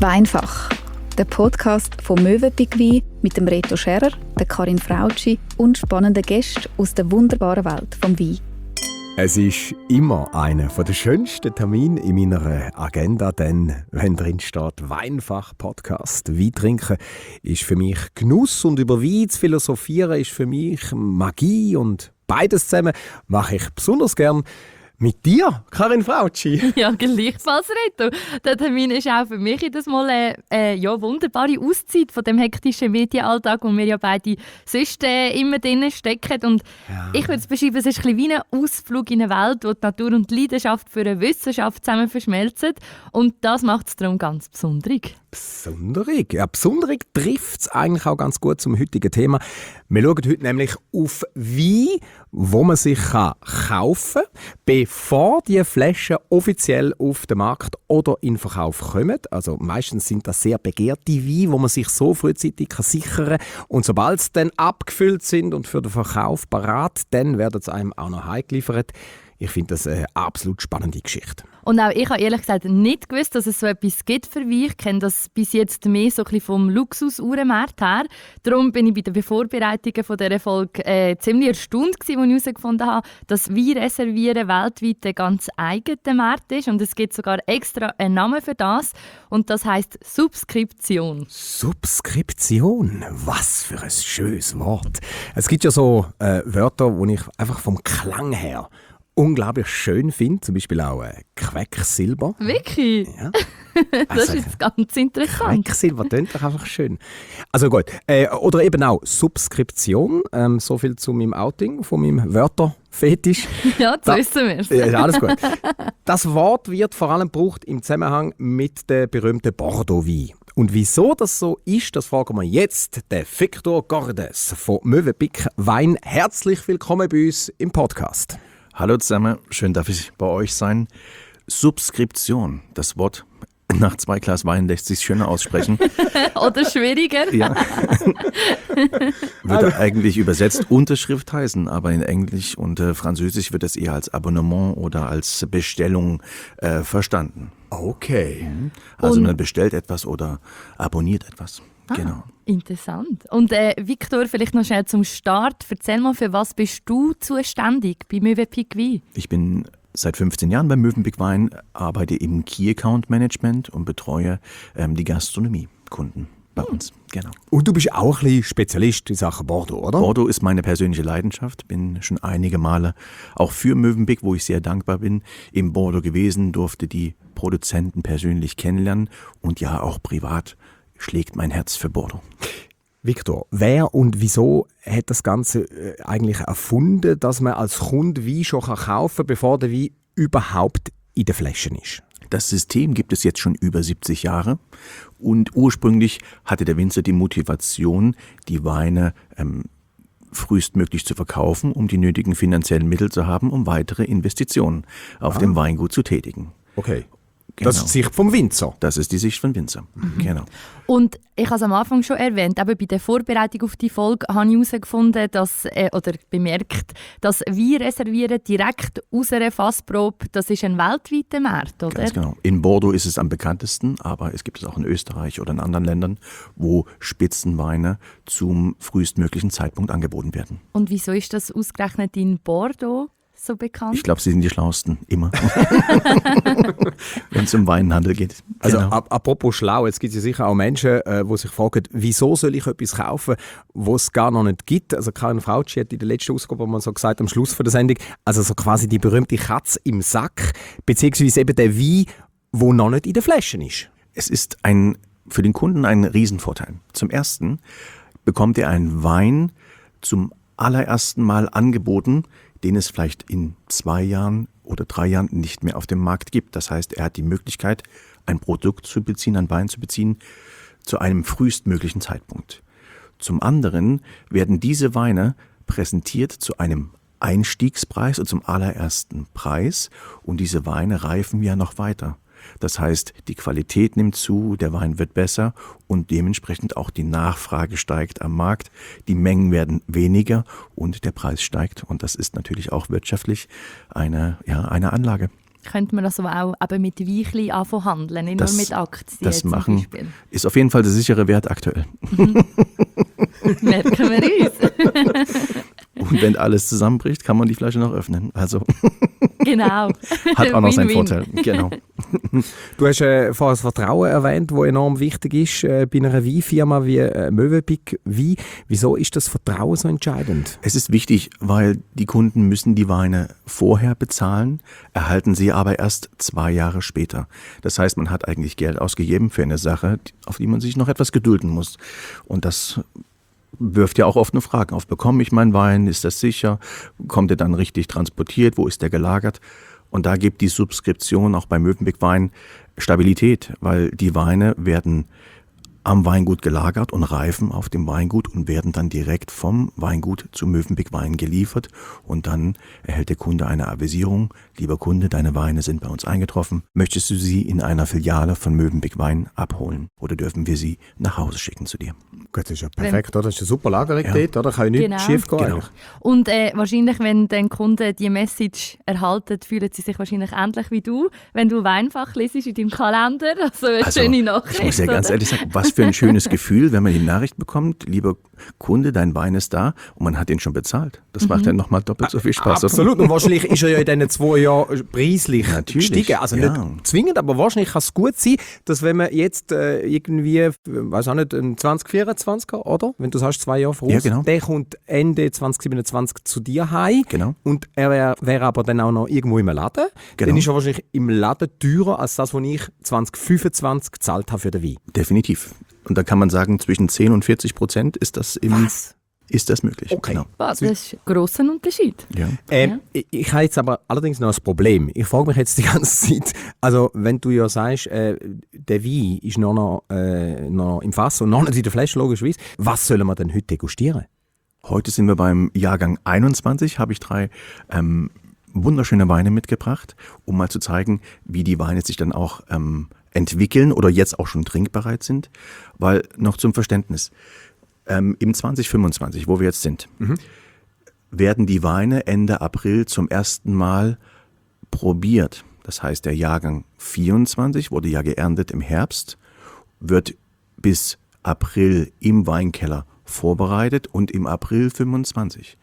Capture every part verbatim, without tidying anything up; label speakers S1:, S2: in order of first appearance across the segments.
S1: Weinfach, der Podcast von Mövenpick Wein mit dem Reto Scherer, der Karin Frautschi und spannenden Gästen aus der wunderbaren Welt vom Wein.
S2: Es ist immer einer der schönsten Termine in meiner Agenda, denn wenn drin steht Weinfach-Podcast, Wein trinken ist für mich Genuss und über Wein zu philosophieren ist für mich Magie und beides zusammen mache ich besonders gern mit dir, Karin Frautschi.
S3: Ja, gleichfalls, Reto. Der Termin ist auch für mich das Mal eine äh, ja, wunderbare Auszeit von dem hektischen Medienalltag, wo wir ja beide sonst äh, immer drin stecken. Und ja. Ich würde es beschreiben, es ist ein bisschen wie ein Ausflug in eine Welt, wo die Natur und die Leidenschaft für eine Wissenschaft zusammen verschmelzen. Und das macht es darum ganz besonderig.
S2: Besonderig? Ja, besonderig trifft es eigentlich auch ganz gut zum heutigen Thema. Wir schauen heute nämlich auf Wein, wo man sich kaufen kann, bevor die Flaschen offiziell auf den Markt oder in Verkauf kommen. Also meistens sind das sehr begehrte Weine, wo man sich so frühzeitig sichern kann. Und sobald sie dann abgefüllt sind und für den Verkauf parat, dann werden sie einem auch noch heimgeliefert. Ich finde das eine absolut spannende Geschichte.
S3: Und auch ich habe ehrlich gesagt nicht gewusst, dass es so etwas gibt für Wein. Ich kenne das bis jetzt mehr so ein bisschen vom Luxus-Uhrenmarkt her. Darum bin ich bei den Vorbereitungen von dieser Folge äh, ziemlich erstaunt gewesen, als ich herausgefunden habe, dass Weinreservieren weltweit ein ganz eigener Markt ist. Und es gibt sogar extra einen Namen für das. Und das heisst Subskription.
S2: Subskription? Was für ein schönes Wort. Es gibt ja so äh, Wörter, die ich einfach vom Klang her unglaublich schön finde, zum Beispiel auch äh, Quecksilber.
S3: Wirklich?
S2: Ja.
S3: Das also, ist jetzt ganz interessant.
S2: Quecksilber klingt doch einfach schön. Also gut, äh, oder eben auch Subskription, ähm, so viel zu meinem Outing, von meinem Wörterfetisch.
S3: Ja, jetzt da, wissen wir es.
S2: Ja, ist alles gut. Das Wort wird vor allem gebraucht im Zusammenhang mit dem berühmten Bordeaux-Wein. Und wieso das so ist, das fragen wir jetzt den Victor Gordes von Mövenpick Wein. Herzlich willkommen bei uns im Podcast.
S4: Hallo zusammen, schön darf ich bei euch sein. Subskription, das Wort nach zwei Glas Wein lässt sich schöner aussprechen.
S3: Oder schwieriger.
S4: Ja. Würde eigentlich übersetzt Unterschrift heißen, aber in Englisch und äh, Französisch wird es eher als Abonnement oder als Bestellung äh, verstanden.
S2: Okay.
S4: Also
S3: und
S4: man bestellt etwas oder abonniert etwas.
S3: Ah,
S4: genau.
S3: Interessant. Und äh, Victor, vielleicht noch schnell zum Start. Erzähl mal, für was bist du zuständig bei Mövenpick Wein?
S4: Ich bin seit fünfzehn Jahren bei Mövenpick Wein, arbeite im Key Account Management und betreue ähm, die Gastronomiekunden bei hm. uns. Genau.
S2: Und du bist auch ein bisschen Spezialist in Sachen Bordeaux, oder?
S4: Bordeaux ist meine persönliche Leidenschaft. Bin schon einige Male auch für Mövenpick, wo ich sehr dankbar bin, im Bordeaux gewesen, durfte die Produzenten persönlich kennenlernen und ja auch privat schlägt mein Herz für Bordeaux.
S2: Victor, wer und wieso hat das Ganze eigentlich erfunden, dass man als Kunde Wein schon kaufen kann, bevor der Wein überhaupt in den Flaschen ist?
S4: Das System gibt es jetzt schon über siebzig Jahre und ursprünglich hatte der Winzer die Motivation, die Weine ähm, frühestmöglich zu verkaufen, um die nötigen finanziellen Mittel zu haben, um weitere Investitionen auf ah. dem Weingut zu tätigen.
S2: Okay. Genau. Das ist die Sicht vom Winzer.
S4: Das ist die Sicht vom Winzer, mhm. genau.
S3: Und ich habe es am Anfang schon erwähnt, eben bei der Vorbereitung auf die Folge habe ich herausgefunden, dass, äh, oder bemerkt, dass Wein reservieren direkt aus einer Fassprobe, das ist ein weltweiter Markt, oder?
S4: Ganz genau. In Bordeaux ist es am bekanntesten, aber es gibt es auch in Österreich oder in anderen Ländern, wo Spitzenweine zum frühestmöglichen Zeitpunkt angeboten werden.
S3: Und wieso ist das ausgerechnet in Bordeaux so bekannt?
S4: Ich glaube, sie sind die Schlauesten, immer. Wenn es um Weinhandel geht.
S2: Also
S4: genau.
S2: ap- apropos schlau, jetzt gibt es ja sicher auch Menschen, äh, die sich fragen, wieso soll ich etwas kaufen, was es gar noch nicht gibt. Also Karin Frautschi hat in der letzten Ausgabe mal so gesagt, am Schluss von der Sendung, also so quasi die berühmte Katze im Sack, beziehungsweise eben der Wein, der noch nicht in den Flaschen ist.
S4: Es ist ein, für den Kunden ein Riesenvorteil. Zum Ersten bekommt er einen Wein zum allerersten Mal angeboten, den es vielleicht in zwei Jahren oder drei Jahren nicht mehr auf dem Markt gibt. Das heißt, er hat die Möglichkeit, ein Produkt zu beziehen, ein Wein zu beziehen, zu einem frühestmöglichen Zeitpunkt. Zum anderen werden diese Weine präsentiert zu einem Einstiegspreis und zum allerersten Preis und diese Weine reifen ja noch weiter. Das heißt, die Qualität nimmt zu, der Wein wird besser und dementsprechend auch die Nachfrage steigt am Markt. Die Mengen werden weniger und der Preis steigt. Und das ist natürlich auch wirtschaftlich eine, ja, eine Anlage.
S3: könnte man also auch eben mit Weinchen anfangen handeln, nicht
S4: das,
S3: nur mit Aktien
S4: das
S3: zum
S4: machen,
S3: Beispiel.
S4: Ist auf jeden Fall der sichere Wert aktuell.
S3: Mhm. Merken wir uns.
S4: Und wenn alles zusammenbricht, kann man die Flasche noch öffnen. Also
S3: Genau.
S4: hat auch noch seinen
S3: Win-win.
S4: Vorteil. Genau.
S2: Du hast äh, vorhin das Vertrauen erwähnt, das enorm wichtig ist äh, bei einer Weinfirma wie äh, Mövenpick Wein. Wieso ist das Vertrauen so entscheidend?
S4: Es ist wichtig, weil die Kunden müssen die Weine vorher bezahlen, erhalten sie aber erst zwei Jahre später. Das heißt, man hat eigentlich Geld ausgegeben für eine Sache, auf die man sich noch etwas gedulden muss. Und das wirft ja auch oft eine Frage auf. Bekomme ich meinen Wein? Ist das sicher? Kommt er dann richtig transportiert? Wo ist der gelagert? Und da gibt die Subskription auch bei Mövenpick Wein Stabilität, weil die Weine werden am Weingut gelagert und reifen auf dem Weingut und werden dann direkt vom Weingut zu Mövenpick Wein geliefert. Und dann erhält der Kunde eine Avisierung. Lieber Kunde, deine Weine sind bei uns eingetroffen. Möchtest du sie in einer Filiale von Mövenpick Wein abholen? Oder dürfen wir sie nach Hause schicken zu dir?
S2: Gut, das ist ja perfekt, oder? Das ist eine super Lagerung
S4: Ja.
S2: dort, oder? Kann ja nichts
S3: Genau.
S2: schief gehen.
S4: Genau.
S2: eigentlich.
S3: Und äh, wahrscheinlich, wenn dann Kunden die Message erhalten, fühlen sie sich wahrscheinlich ähnlich wie du, wenn du Weinfach lesest in deinem Kalender. Also eine
S4: Also,
S3: schöne Nachricht.
S4: ich muss ja ganz
S3: oder?
S4: ehrlich sagen, was für ein schönes Gefühl, wenn man die Nachricht bekommt, lieber Kunde, dein Wein ist da und man hat ihn schon bezahlt. Das macht dann nochmal doppelt so viel Spaß. oder?
S2: Absolut. Und wahrscheinlich ist er ja in diesen zwei Jahren preislich
S4: Natürlich,
S2: gestiegen. Also
S4: ja.
S2: nicht zwingend, aber wahrscheinlich kann es gut sein, dass wenn man jetzt äh, irgendwie, weiß auch nicht, im zwanzig vierundzwanzig, oder? Wenn du sagst, zwei Jahre voraus,
S4: Ja, genau.
S2: der kommt Ende zwanzig siebenundzwanzig zu dir heim.
S4: Genau.
S2: Und er wäre wär aber dann auch noch irgendwo im Laden.
S4: Genau.
S2: Dann ist er wahrscheinlich im Laden teurer als das, was ich zwanzig fünfundzwanzig gezahlt habe für den Wein.
S4: Definitiv. Und da kann man sagen, zwischen zehn und vierzig Prozent ist das im,
S2: Was?
S4: ist das möglich.
S2: Okay.
S4: Genau.
S3: Ah, das ist ein grosser Unterschied.
S4: Ja.
S2: Ähm, ich, ich habe jetzt aber allerdings noch ein Problem. Ich frage mich jetzt die ganze Zeit, also wenn du ja sagst, äh, der Wein ist noch, noch, äh, noch im Fass und noch nicht in der Flasche, logischerweise, was sollen wir denn heute degustieren?
S4: Heute sind wir beim Jahrgang einundzwanzig, habe ich drei ähm, wunderschöne Weine mitgebracht, um mal zu zeigen, wie die Weine sich dann auch ähm, entwickeln oder jetzt auch schon trinkbereit sind. Weil noch zum Verständnis, ähm, im zwanzig fünfundzwanzig, wo wir jetzt sind, mhm. werden die Weine Ende April zum ersten Mal probiert. Das heißt, der Jahrgang vierundzwanzig wurde ja geerntet im Herbst, wird bis April im Weinkeller vorbereitet und im April fünfundzwanzig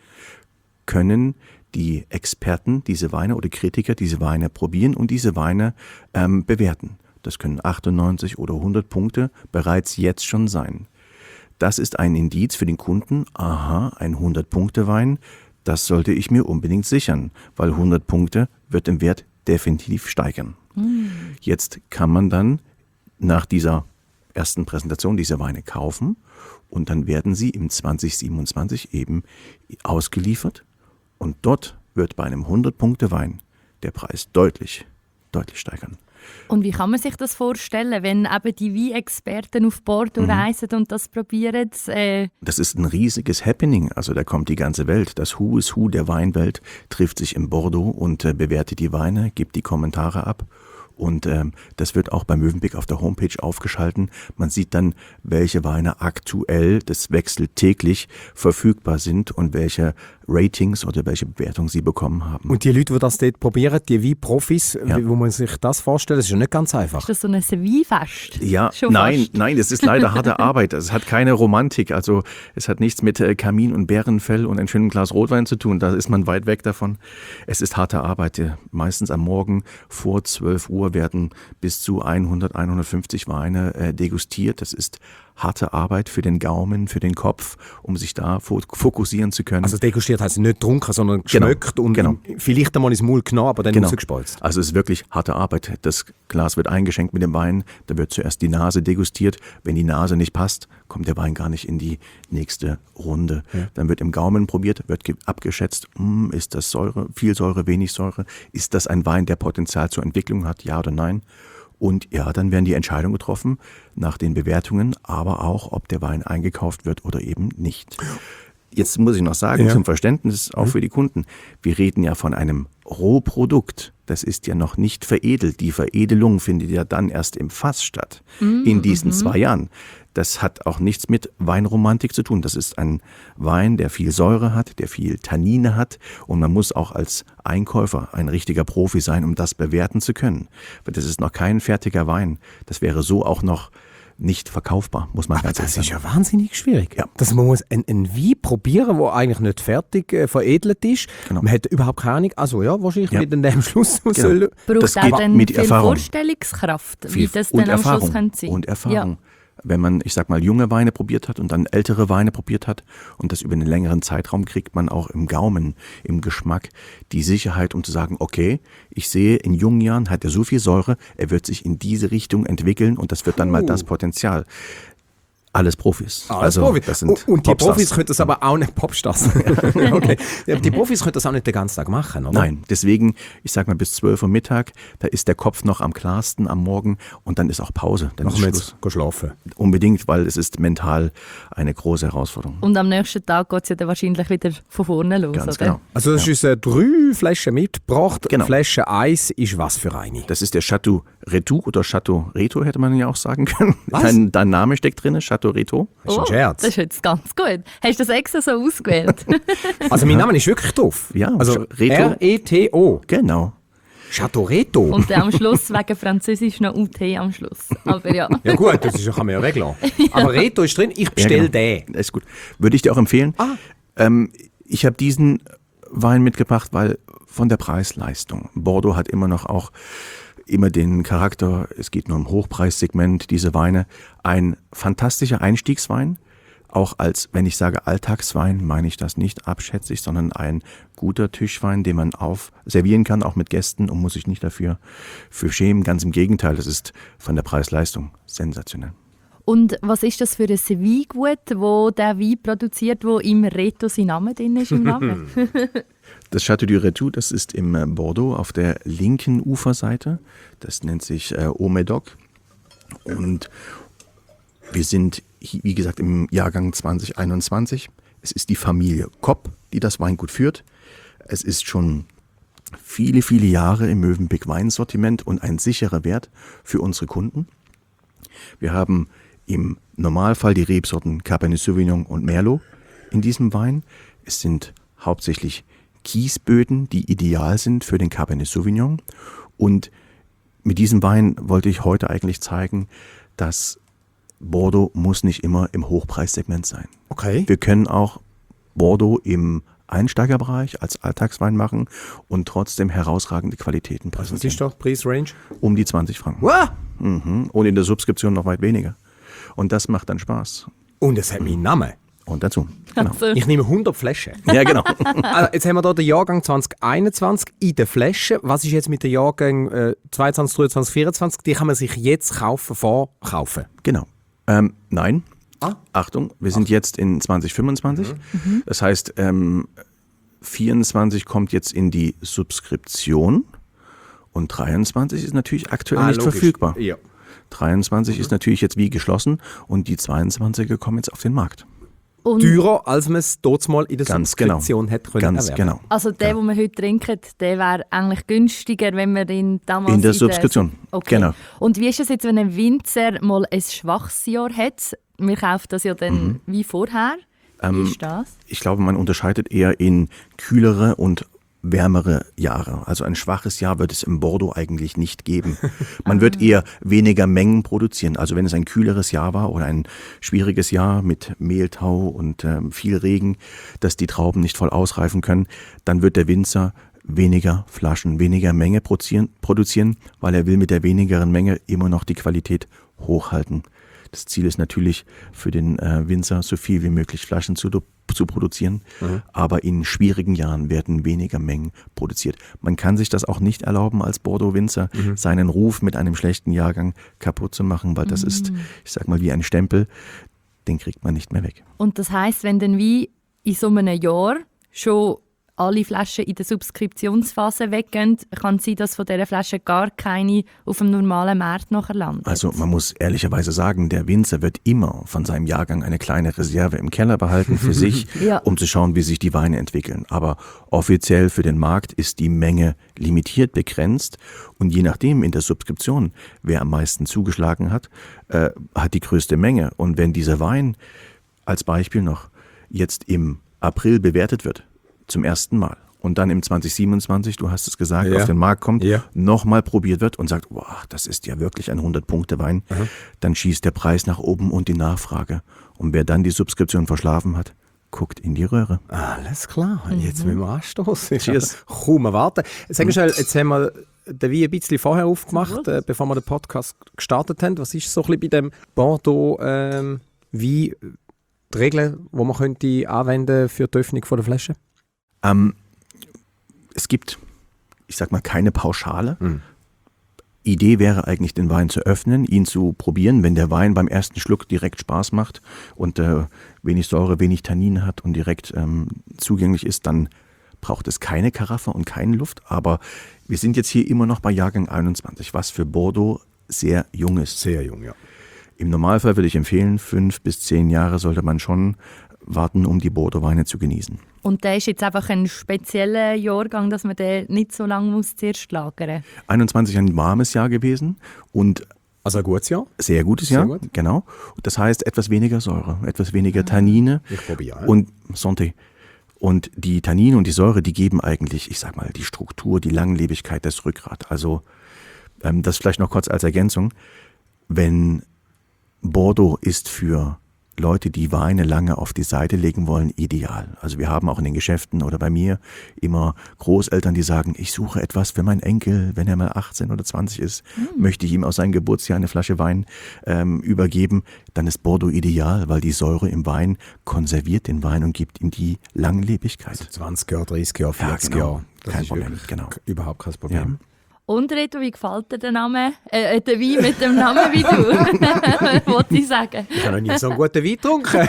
S4: können die Experten diese Weine oder Kritiker diese Weine probieren und diese Weine ähm, bewerten. Das können achtundneunzig oder hundert Punkte bereits jetzt schon sein. Das ist ein Indiz für den Kunden, aha, ein hundert-Punkte-Wein, das sollte ich mir unbedingt sichern, weil hundert Punkte wird im Wert definitiv steigern. Mm. Jetzt kann man dann nach dieser ersten Präsentation diese Weine kaufen und dann werden sie im zwanzig siebenundzwanzig eben ausgeliefert und dort wird bei einem hundert-Punkte-Wein der Preis deutlich, deutlich steigern.
S3: Und wie kann man sich das vorstellen, wenn eben die Weinexperten auf Bordeaux mhm. reisen und das probieren? Äh
S4: das ist ein riesiges Happening. Also da kommt die ganze Welt. Das Who is Who der Weinwelt trifft sich in Bordeaux und äh, bewertet die Weine, gibt die Kommentare ab. Und ähm, das wird auch bei Mövenpick auf der Homepage aufgeschalten. Man sieht dann, welche Weine aktuell, das wechselt täglich, verfügbar sind und welche Ratings oder welche Bewertungen sie bekommen haben.
S2: Und die Leute, die das dort probieren, die Weinprofis,
S4: Ja.
S2: wie wo man sich das vorstellt, das ist ja nicht ganz einfach.
S3: Ist das so ein Weinfest?
S4: Ja,
S3: Schon
S4: nein,
S3: fast.
S4: nein, das ist leider harte Arbeit. Es hat keine Romantik. Also es hat nichts mit äh, Kamin und Bärenfell und einem schönen Glas Rotwein zu tun. Da ist man weit weg davon. Es ist harte Arbeit. Äh, Meistens am Morgen vor zwölf Uhr werden bis zu hundert, hundertfünfzig Weine äh, degustiert. Das ist harte Arbeit für den Gaumen, für den Kopf, um sich da fo- fokussieren zu können.
S2: Also degustiert heißt nicht getrunken, sondern
S4: Genau,
S2: geschmeckt und
S4: genau.
S2: vielleicht einmal ins Maul genommen, aber dann
S4: Genau.
S2: rausgespolzt.
S4: Also es ist wirklich harte Arbeit. Das Glas wird eingeschenkt mit dem Wein, da wird zuerst die Nase degustiert. Wenn die Nase nicht passt, kommt der Wein gar nicht in die nächste Runde. Ja. Dann wird im Gaumen probiert, wird ge- abgeschätzt, hm, ist das Säure, viel Säure, wenig Säure? Ist das ein Wein, der Potenzial zur Entwicklung hat, ja oder nein? Und ja, dann werden die Entscheidungen getroffen nach den Bewertungen, aber auch, ob der Wein eingekauft wird oder eben nicht. Jetzt muss ich noch sagen,
S2: Ja.
S4: zum Verständnis auch für die Kunden, wir reden ja von einem Rohprodukt. Das ist ja noch nicht veredelt. Die Veredelung findet ja dann erst im Fass statt,
S3: Mhm,
S4: in diesen
S3: mhm.
S4: zwei Jahren. Das hat auch nichts mit Weinromantik zu tun. Das ist ein Wein, der viel Säure hat, der viel Tannine hat. Und man muss auch als Einkäufer ein richtiger Profi sein, um das bewerten zu können. Weil das ist noch kein fertiger Wein. Das wäre so auch noch nicht verkaufbar, muss man
S2: Aber
S4: ganz ehrlich
S2: das
S4: sagen.
S2: ist ja wahnsinnig schwierig.
S4: Ja.
S2: Dass man muss ein, ein Wein probieren, der eigentlich nicht fertig äh, veredelt ist.
S4: Genau.
S2: Man hat überhaupt keine Ahnung. Also ja, wahrscheinlich
S4: Ja.
S2: mit dem Schluss
S4: Genau.
S2: soll.
S3: Braucht
S4: Das
S3: auch
S4: geht
S3: dann
S4: mit
S3: viel
S4: Erfahrung.
S3: Vorstellungskraft, wie
S4: Viel-
S3: das
S4: und
S3: dann am
S4: Erfahrung.
S3: Schluss könnte sein.
S4: Und Erfahrung. Wenn man, ich sag mal, junge Weine probiert hat und dann ältere Weine probiert hat und das über einen längeren Zeitraum, kriegt man auch im Gaumen, im Geschmack die Sicherheit, um zu sagen, okay, ich sehe, in jungen Jahren hat er so viel Säure, er wird sich in diese Richtung entwickeln und das wird dann mal das Potenzial. Alles Profis.
S2: Alles
S4: also,
S2: Profi.
S4: das sind
S2: und, und die
S4: Popstars.
S2: Profis können das aber auch nicht Popstars. Okay. Ja, die Profis können das auch nicht den ganzen Tag machen, oder?
S4: Nein, deswegen, ich sag mal, bis zwölf Uhr Mittag, da ist der Kopf noch am klarsten am Morgen und dann ist auch Pause. Dann
S2: Machen
S4: ist
S2: wir
S4: Schluss.
S2: jetzt gehen schlafen.
S4: Unbedingt, weil es ist mental eine große Herausforderung.
S3: Und am nächsten Tag geht es ja dann wahrscheinlich wieder von vorne los,
S4: Ganz
S3: oder?
S4: genau.
S2: Also das ist äh, drei Flaschen mitgebracht.
S4: Genau.
S2: Flasche eins ist was für eine?
S4: Das ist der Chateau Retou oder Chateau Reto, hätte man ja auch sagen können.
S2: Was?
S4: Dein, dein Name steckt drin, Chateau Reto.
S2: Das ist ein Scherz.
S3: Das ist jetzt ganz gut. Hast du das extra so ausgewählt?
S2: Also mein Name ist wirklich doof.
S4: Ja,
S2: also
S4: Reto.
S2: R E T O.
S4: Genau.
S2: Chateau Reto.
S3: Und dann am Schluss wegen Französisch noch U T am Schluss. Aber ja.
S2: Ja gut, das ist, kann man ja weglassen. Aber Reto ist drin, ich bestelle
S4: Ja, genau.
S2: den.
S4: Ist gut. Würde ich dir auch empfehlen.
S2: Ah.
S4: Ähm, ich habe diesen Wein mitgebracht, weil von der Preis-Leistung. Bordeaux hat immer noch auch immer den Charakter, es geht nur im Hochpreissegment, diese Weine. Ein fantastischer Einstiegswein. Auch als, wenn ich sage Alltagswein, meine ich das nicht abschätzig, sondern ein guter Tischwein, den man auf servieren kann, auch mit Gästen und muss sich nicht dafür für schämen. Ganz im Gegenteil, das ist von der Preis-Leistung sensationell.
S3: Und was ist das für ein Weingut, wo der Wein produziert, wo im Reto sein Name drin ist im Namen?
S4: Das Château du Retou, das ist im äh, Bordeaux auf der linken Uferseite. Das nennt sich äh, Haut-Médoc. Und wir sind, wie gesagt, im Jahrgang zwanzig einundzwanzig. Es ist die Familie Kopp, die das Weingut führt. Es ist schon viele, viele Jahre im Mövenpick Weinsortiment und ein sicherer Wert für unsere Kunden. Wir haben im Normalfall die Rebsorten Cabernet Sauvignon und Merlot in diesem Wein. Es sind hauptsächlich Kiesböden, die ideal sind für den Cabernet Sauvignon. Und mit diesem Wein wollte ich heute eigentlich zeigen, dass Bordeaux muss nicht immer im Hochpreissegment sein.
S2: Okay.
S4: Wir können auch Bordeaux im Einsteigerbereich als Alltagswein machen und trotzdem herausragende Qualitäten
S2: Was ist
S4: präsentieren.
S2: doch Preisrange?
S4: Um die zwanzig Franken.
S2: Wow.
S4: Mhm. Und in der Subskription noch weit weniger. Und das macht dann Spaß.
S2: Und es hat meinen Namen.
S4: Und dazu. Genau.
S3: Also,
S2: Ich nehme hundert Flaschen.
S4: Ja, genau.
S2: Also jetzt haben wir hier den Jahrgang zwanzig einundzwanzig in der Flasche. Was ist jetzt mit den Jahrgängen äh, zweiundzwanzig, dreiundzwanzig, vierundzwanzig? Die kann man sich jetzt kaufen, vorkaufen.
S4: Genau. Ähm, nein.
S2: Ah.
S4: Achtung, wir sind jetzt in zwanzig fünfundzwanzig.
S3: Mhm.
S4: Das heißt, ähm, vierundzwanzig kommt jetzt in die Subskription und dreiundzwanzig ist natürlich aktuell
S2: Ah,
S4: nicht
S2: logisch.
S4: verfügbar.
S2: Ja.
S4: dreiundzwanzig ist natürlich jetzt wie geschlossen und die zweiundzwanziger kommen jetzt auf den Markt.
S3: und
S2: Teurer, als man es dort mal in der
S4: Ganz genau.
S2: Subskription hätte können
S4: Ganz
S2: erwerben.
S4: genau.
S3: also der, den wir heute trinken, der wäre eigentlich günstiger, wenn wir ihn damals
S4: In der Subskription.
S3: Okay.
S4: Genau.
S3: Und wie ist es jetzt, wenn ein Winzer mal ein schwaches Jahr hat? Wir kaufen das ja dann
S4: Mhm.
S3: wie vorher. Wie
S4: Ähm,
S3: ist das?
S4: Ich glaube, man unterscheidet eher in kühlere und wärmere Jahre. Also ein schwaches Jahr wird es im Bordeaux eigentlich nicht geben. Man wird eher weniger Mengen produzieren. Also wenn es ein kühleres Jahr war oder ein schwieriges Jahr mit Mehltau und ähm, viel Regen, dass die Trauben nicht voll ausreifen können, dann wird der Winzer weniger Flaschen, weniger Menge produzieren, produzieren, weil er will mit der wenigeren Menge immer noch die Qualität hochhalten. Das Ziel ist natürlich für den äh, Winzer, so viel wie möglich Flaschen zu, zu produzieren. Mhm. Aber in schwierigen Jahren werden weniger Mengen produziert. Man kann sich das auch nicht erlauben, als Bordeaux-Winzer mhm. seinen Ruf mit einem schlechten Jahrgang kaputt zu machen, weil das mhm. ist, ich sag mal, wie ein Stempel, den kriegt man nicht mehr weg.
S3: Und das heisst, wenn dann wie in so einem Jahr schon alle Flaschen in der Subskriptionsphase weggehen, kann es sein, dass von dieser Flasche gar keine auf dem normalen Markt nachher landet.
S4: Also man muss ehrlicherweise sagen, der Winzer wird immer von seinem Jahrgang eine kleine Reserve im Keller behalten für sich,
S3: ja.
S4: um zu schauen, wie sich die Weine entwickeln. Aber offiziell für den Markt ist die Menge limitiert, begrenzt und je nachdem in der Subskription, wer am meisten zugeschlagen hat, äh, hat die größte Menge. Und wenn dieser Wein als Beispiel noch jetzt im April bewertet wird, zum ersten Mal, und dann im zwanzig siebenundzwanzig, du hast es gesagt,
S2: ja.
S4: auf den Markt kommt,
S2: ja.
S4: nochmal probiert wird und sagt, wow, das ist ja wirklich ein hundert-Punkte-Wein,
S2: mhm.
S4: dann schießt der Preis nach oben und die Nachfrage. Und wer dann die Subskription verschlafen hat, guckt in die Röhre.
S2: Alles klar, jetzt
S3: Mhm.
S2: müssen wir anstoßen.
S4: Cheers.
S2: Kaum warten. Sag mal schnell, jetzt haben wir den Wein ein bisschen vorher aufgemacht, äh, bevor wir den Podcast gestartet haben. Was ist so ein bisschen bei dem Bordeaux ähm, Wein die Regeln, die man könnte anwenden für die Öffnung von der Flasche?
S4: Ähm, es gibt, ich sag mal, keine Pauschale.
S2: Mhm.
S4: Idee wäre eigentlich, den Wein zu öffnen, ihn zu probieren. Wenn der Wein beim ersten Schluck direkt Spaß macht und äh, wenig Säure, wenig Tannin hat und direkt ähm, zugänglich ist, dann braucht es keine Karaffe und keine Luft. Aber wir sind jetzt hier immer noch bei Jahrgang einundzwanzig, was für Bordeaux sehr jung ist.
S2: Sehr jung, ja.
S4: Im Normalfall würde ich empfehlen, fünf bis zehn Jahre sollte man schon warten, um die Bordeaux-Weine zu genießen.
S3: Und der ist jetzt einfach ein spezieller Jahrgang, dass man den nicht so lange muss zuerst lagern muss.
S4: einundzwanzig ein warmes Jahr gewesen und
S2: Also ein gutes Jahr?
S4: sehr gutes
S2: Sehr
S4: Jahr,
S2: gut.
S4: genau. Das heißt etwas weniger Säure, etwas weniger Tannine
S2: Ich probiere. Ja.
S4: und Santé. Und die Tannine und die Säure, die geben eigentlich, ich sag mal, die Struktur, die Langlebigkeit, das Rückgrat. Also ähm, das vielleicht noch kurz als Ergänzung. Wenn Bordeaux ist für Leute, die Weine lange auf die Seite legen wollen, ideal. Also wir haben auch in den Geschäften oder bei mir immer Großeltern, die sagen, ich suche etwas für meinen Enkel, wenn er mal achtzehn oder zwanzig ist, mhm. möchte ich ihm aus seinem Geburtsjahr eine Flasche Wein ähm, übergeben. Dann ist Bordeaux ideal, weil die Säure im Wein konserviert den Wein und gibt ihm die Langlebigkeit.
S2: Also zwanzig Jahre, dreißig Jahre, vierzig
S4: Ja, genau.
S2: Jahre. Das
S4: Kein
S2: ist
S4: Problem,
S2: wirklich
S4: genau.
S2: überhaupt kein Problem.
S4: Ja.
S3: Und Reto, wie gefällt dir der Name, äh, der Wein mit dem Namen wie du? Wollte ich sagen.
S2: Ich habe noch nie so einen guten Wein getrunken.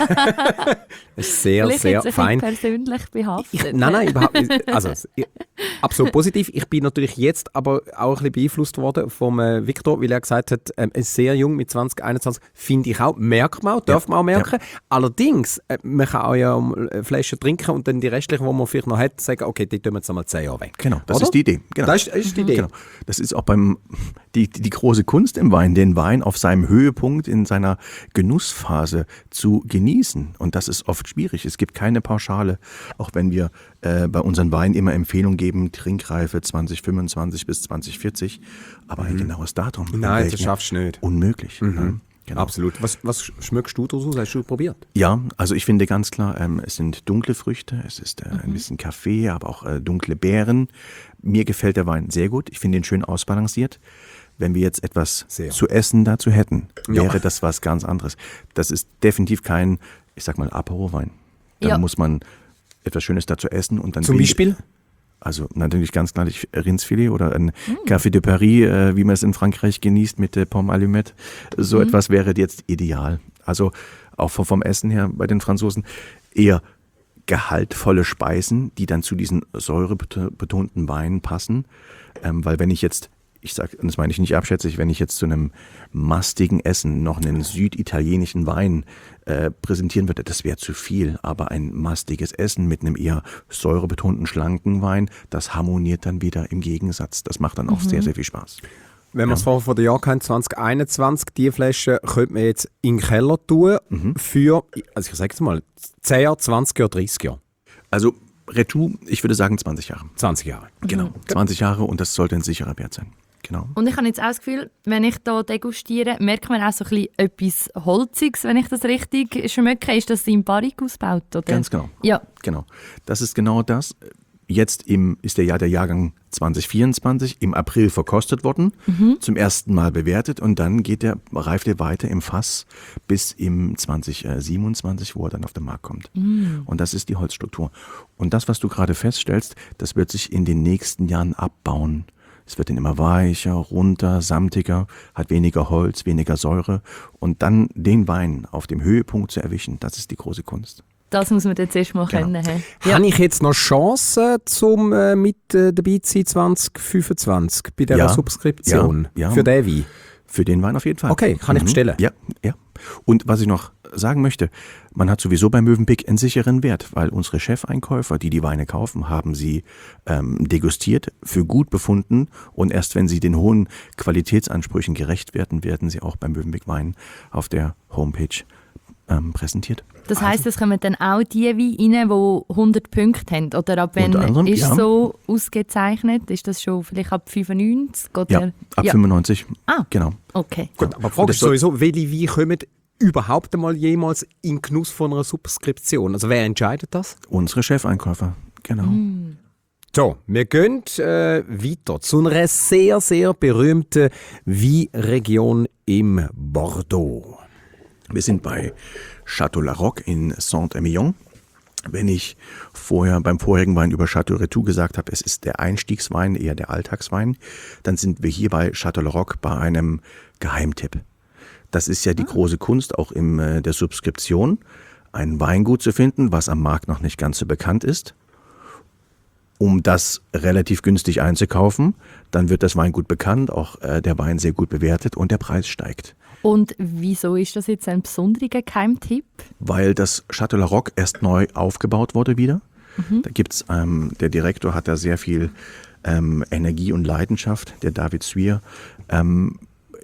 S2: Das ist sehr,
S3: Vielleicht
S2: sehr
S3: jetzt ein
S2: fein.
S3: bisschen persönlich behaftet.
S2: Ich, nein, nein, überhaupt nicht. Also, ich, absolut positiv. Ich bin natürlich jetzt aber auch ein bisschen beeinflusst worden vom äh, Victor, weil er gesagt hat, ähm, sehr jung mit zwanzig, einundzwanzig, finde ich auch, merkt man auch, darf
S4: Ja,
S2: man auch merken.
S4: ja.
S2: Allerdings, äh, man kann auch ja um, äh, Flaschen trinken und dann die restlichen, die man vielleicht noch hat, sagen, okay, die tun wir jetzt einmal zehn Jahre weg.
S4: Genau, das
S2: Oder?
S4: ist die Idee. Genau.
S2: Das ist, das ist die Idee.
S4: Genau. Das ist auch beim die, die, die große Kunst im Wein, den Wein auf seinem Höhepunkt in seiner Genussphase zu genießen. Und das ist oft schwierig. Es gibt keine Pauschale, auch wenn wir äh, bei unseren Weinen immer Empfehlungen geben, Trinkreife zwanzig fünfundzwanzig bis zwanzig vierzig. Aber ein genaues Datum.
S2: Nein, das
S4: rechnen,
S2: schaffst du nicht.
S4: Unmöglich. Ne? Genau.
S2: Absolut. Was, was schmeckst du daraus? Hast du probiert?
S4: Ja, also ich finde ganz klar, ähm, es sind dunkle Früchte, es ist äh, ein bisschen Kaffee, aber auch äh, dunkle Beeren. Mir gefällt der Wein sehr gut. Ich finde ihn schön ausbalanciert. Wenn wir jetzt etwas
S2: Sehr.
S4: zu essen dazu hätten, wäre
S2: Ja.
S4: das was ganz anderes. Das ist definitiv kein, ich sag mal, Apero-Wein. Da
S3: Ja.
S4: muss man etwas Schönes dazu essen und dann
S2: Zum
S4: wenig-
S2: Beispiel?
S4: Also natürlich ganz klar Rindsfilet oder ein Café de Paris, äh, wie man es in Frankreich genießt mit äh, Pommes Allumette. So etwas wäre jetzt ideal. Also auch vom vom Essen her bei den Franzosen eher gehaltvolle Speisen, die dann zu diesen säurebetonten Weinen passen. Ähm, weil wenn ich jetzt, ich sage, das meine ich nicht abschätzig, wenn ich jetzt zu einem mastigen Essen noch einen süditalienischen Wein äh, präsentieren würde, das wäre zu viel. Aber ein mastiges Essen mit einem eher säurebetonten, schlanken Wein, das harmoniert dann wieder im Gegensatz. Das macht dann auch sehr, sehr viel Spaß.
S2: Wenn man es vorher von der Jahr kennt, zwanzig einundzwanzig, die Flasche könnte man jetzt in den Keller tun für, also ich sage jetzt mal, zehn Jahre, zwanzig Jahre, dreißig Jahre.
S4: Also Retour, ich würde sagen zwanzig Jahre.
S2: zwanzig Jahre.
S4: Genau, zwanzig Jahre und das sollte ein sicherer Wert sein. Genau.
S3: Und ich habe jetzt auch das Gefühl, wenn ich hier degustiere, merkt man auch so ein bisschen etwas Holziges, wenn ich das richtig schmecke. Ist das im Barrique ausgebaut? Oder?
S4: Ganz genau.
S3: Ja.
S4: Genau. Das ist genau das. Jetzt im, ist der, Jahr, der Jahrgang zwanzig vierundzwanzig im April verkostet worden, zum ersten Mal bewertet und dann geht der, reift er weiter im Fass bis im zwanzig siebenundzwanzig, wo er dann auf den Markt kommt. Und das ist die Holzstruktur. Und das, was du gerade feststellst, das wird sich in den nächsten Jahren abbauen. Es wird dann immer weicher, runter, samtiger, hat weniger Holz, weniger Säure. Und dann den Wein auf dem Höhepunkt zu erwischen, das ist die große Kunst.
S3: Das muss man jetzt erst mal
S4: Genau.
S3: können. he.
S2: Habe ich jetzt noch Chancen, zum äh, mit äh, dabei zu sein zwanzig fünfundzwanzig bei dieser
S4: Ja,
S2: Subskription
S4: ja, ja.
S2: für den Wein?
S4: Für den Wein auf jeden Fall.
S2: Okay, kann ich bestellen?
S4: Ja, ja. Und was ich noch sagen möchte, man hat sowieso bei Mövenpick einen sicheren Wert, weil unsere Chefeinkäufer, die die Weine kaufen, haben sie ähm, degustiert, für gut befunden und erst wenn sie den hohen Qualitätsansprüchen gerecht werden, werden sie auch beim Mövenpick Wein auf der Homepage ähm, präsentiert.
S3: Das heisst, es kommen dann auch die Weine rein, die hundert Punkte haben? Oder ab wann
S4: Unter anderem,
S3: ist es
S4: ja.
S3: so ausgezeichnet? Ist das schon vielleicht ab fünfundneunzig? Oder?
S4: Ja, ab fünfundneunzig.
S3: Ah.
S4: Genau.
S3: Okay.
S2: Gut, aber die Frage ist sowieso, welche Weine kommen überhaupt einmal jemals in Genuss von einer Subskription? Also wer entscheidet das?
S4: Unsere Chefeinkäufer, genau.
S2: So, wir gehen äh, weiter zu einer sehr, sehr berühmten Weinregion im Bordeaux.
S4: Wir sind bei Château Larocque in Saint-Emilion. Wenn ich vorher beim vorherigen Wein über Château Retou gesagt habe, es ist der Einstiegswein, eher der Alltagswein, dann sind wir hier bei Château Larocque bei einem Geheimtipp. Das ist ja die große Kunst auch in äh, der Subskription, ein Weingut zu finden, was am Markt noch nicht ganz so bekannt ist. Um das relativ günstig einzukaufen, dann wird das Weingut bekannt, auch äh, der Wein sehr gut bewertet und der Preis steigt.
S3: Und wieso ist das jetzt ein besonderer Geheimtipp?
S4: Weil das Château Larocque erst neu aufgebaut wurde wieder. Da gibt's, ähm, der Direktor hat da sehr viel ähm, Energie und Leidenschaft, der David Swier, ähm,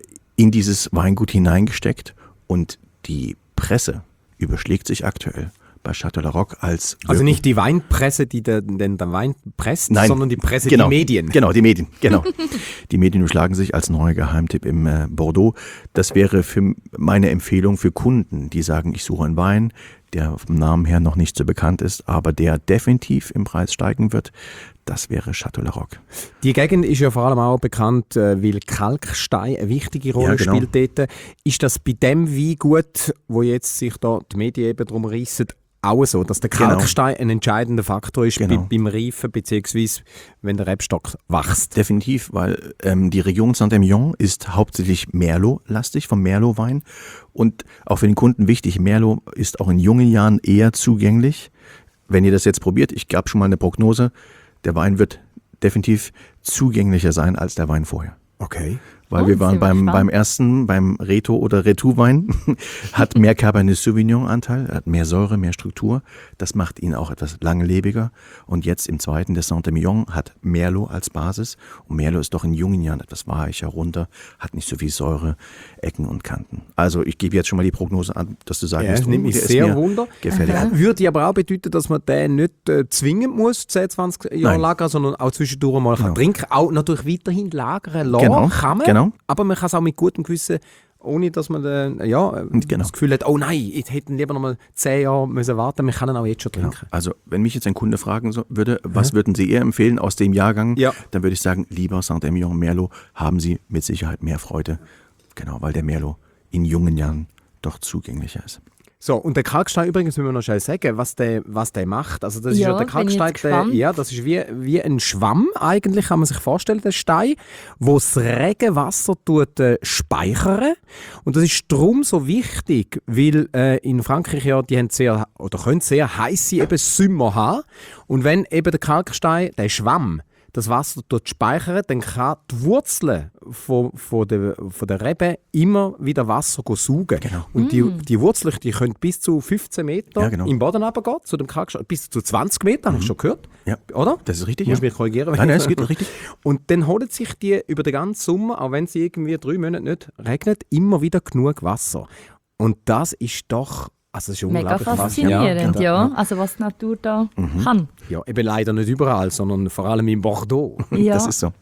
S4: in dieses Weingut hineingesteckt und die Presse überschlägt sich aktuell bei Château Larocque als...
S2: Also nicht die Weinpresse, die den, den, den Wein presst,
S4: Nein,
S2: sondern die Presse,
S4: genau,
S2: die Medien.
S4: Genau, die Medien, genau. Die Medien überschlagen sich als neuer Geheimtipp im äh, Bordeaux. Das wäre für meine Empfehlung für Kunden, die sagen, ich suche einen Wein, der vom Namen her noch nicht so bekannt ist, aber der definitiv im Preis steigen wird. Das wäre Château Larocque.
S2: Die Gegend ist ja vor allem auch bekannt, äh, weil Kalkstein eine wichtige Rolle
S4: Ja, genau.
S2: spielt dort. Ist das bei dem Weingut, wo jetzt sich da die Medien eben drum reissen, auch so, dass der
S4: Genau.
S2: Kalkstein ein entscheidender Faktor ist
S4: Genau.
S2: bei, beim Reifen, beziehungsweise wenn der Rebstock wächst?
S4: Definitiv, weil ähm, die Region Saint-Emilion ist hauptsächlich Merlot-lastig, vom Merlot-Wein. Und auch für den Kunden wichtig, Merlot ist auch in jungen Jahren eher zugänglich. Wenn ihr das jetzt probiert, ich gab schon mal eine Prognose, der Wein wird definitiv zugänglicher sein als der Wein vorher.
S2: Okay.
S4: Weil
S3: Oh,
S4: wir waren
S3: sind wir
S4: beim,
S3: gespannt.
S4: beim ersten, beim Reto oder Retou-Wein, hat mehr Cabernet Sauvignon-Anteil, hat mehr Säure, mehr Struktur. Das macht ihn auch etwas langlebiger. Und jetzt im zweiten, der Saint-Emilion, hat Merlot als Basis. Und Merlot ist doch in jungen Jahren etwas weicher, runter, hat nicht so viel Säure, Ecken und Kanten. Also ich gebe jetzt schon mal die Prognose an, dass du sagen
S2: Ja,
S4: wirst,
S2: das nimmt mich
S4: der ist
S2: sehr
S4: mir
S2: wunder.
S4: gefällig.
S2: Würde aber auch bedeuten, dass man den nicht äh, zwingen muss, zehn, zwanzig Jahre
S4: Nein.
S2: lagern, sondern auch zwischendurch mal kann
S4: Genau.
S2: trinken. Auch natürlich weiterhin lagern lassen
S4: Genau,
S2: kann man,
S4: genau.
S2: aber man kann es auch mit gutem Gewissen, ohne dass man äh, ja, äh,
S4: Genau.
S2: das Gefühl hat, oh nein, ich hätte lieber noch mal zehn Jahre müssen warten, wir können auch jetzt schon trinken.
S4: Also wenn mich jetzt ein Kunde fragen so, würde, was würden Sie eher empfehlen aus dem Jahrgang,
S2: Ja.
S4: dann würde ich sagen, lieber Saint-Emilion Merlot, haben Sie mit Sicherheit mehr Freude. Genau, weil der Merlot in jungen Jahren doch zugänglicher ist.
S2: So, und der Kalkstein übrigens, müssen wir noch schnell sagen, was der, was der macht. Also das ist
S3: Ja,
S2: ja der
S3: bin ich
S2: Kalkstein,
S3: jetzt
S2: der,
S3: gespannt.
S2: ja, das ist wie, wie ein Schwamm eigentlich, kann man sich vorstellen, der Stein, wo das Regenwasser tut, äh, speichern. Und das ist darum so wichtig, weil äh, in Frankreich ja, die haben sehr, oder können sehr heiße eben Sommer haben. Und wenn eben der Kalkstein, der Schwamm, das Wasser dort speichern, dann kann die Wurzeln von, von, der, von der Rebe immer wieder Wasser go saugen.
S4: Genau.
S2: Und die, die Wurzeln die können bis zu fünfzehn Meter
S4: Ja, genau.
S2: im Boden runtergehen, zu dem Kalkstein. Bis zu zwanzig Meter, habe ich schon gehört.
S4: Ja.
S2: Oder?
S4: Das ist richtig,
S2: Du musst
S4: ja.
S2: mich korrigieren.
S4: Nein, nein, es geht richtig.
S2: Und dann holen sich die über den ganzen Sommer, auch wenn es irgendwie drei Monate nicht regnet, immer wieder genug Wasser. Und das ist doch... Also das ist
S3: Mega
S2: unglaublich
S3: faszinierend,
S2: Ja,
S3: ja.
S2: ja.
S3: Also was die Natur da
S4: Mhm.
S3: kann.
S2: ja, eben leider nicht überall, sondern vor allem in Bordeaux.
S3: Ja.
S4: Das ist so.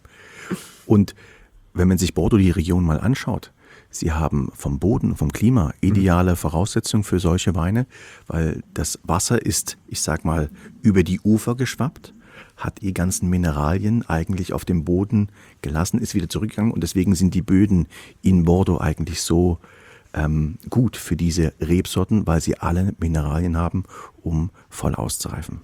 S4: Und wenn man sich Bordeaux, die Region mal anschaut, sie haben vom Boden, vom Klima ideale Voraussetzungen für solche Weine, weil das Wasser ist, ich sag mal, über die Ufer geschwappt, hat die ganzen Mineralien eigentlich auf dem Boden gelassen, ist wieder zurückgegangen und deswegen sind die Böden in Bordeaux eigentlich so ähm, gut für diese Rebsorten, weil sie alle Mineralien haben, um voll auszureifen.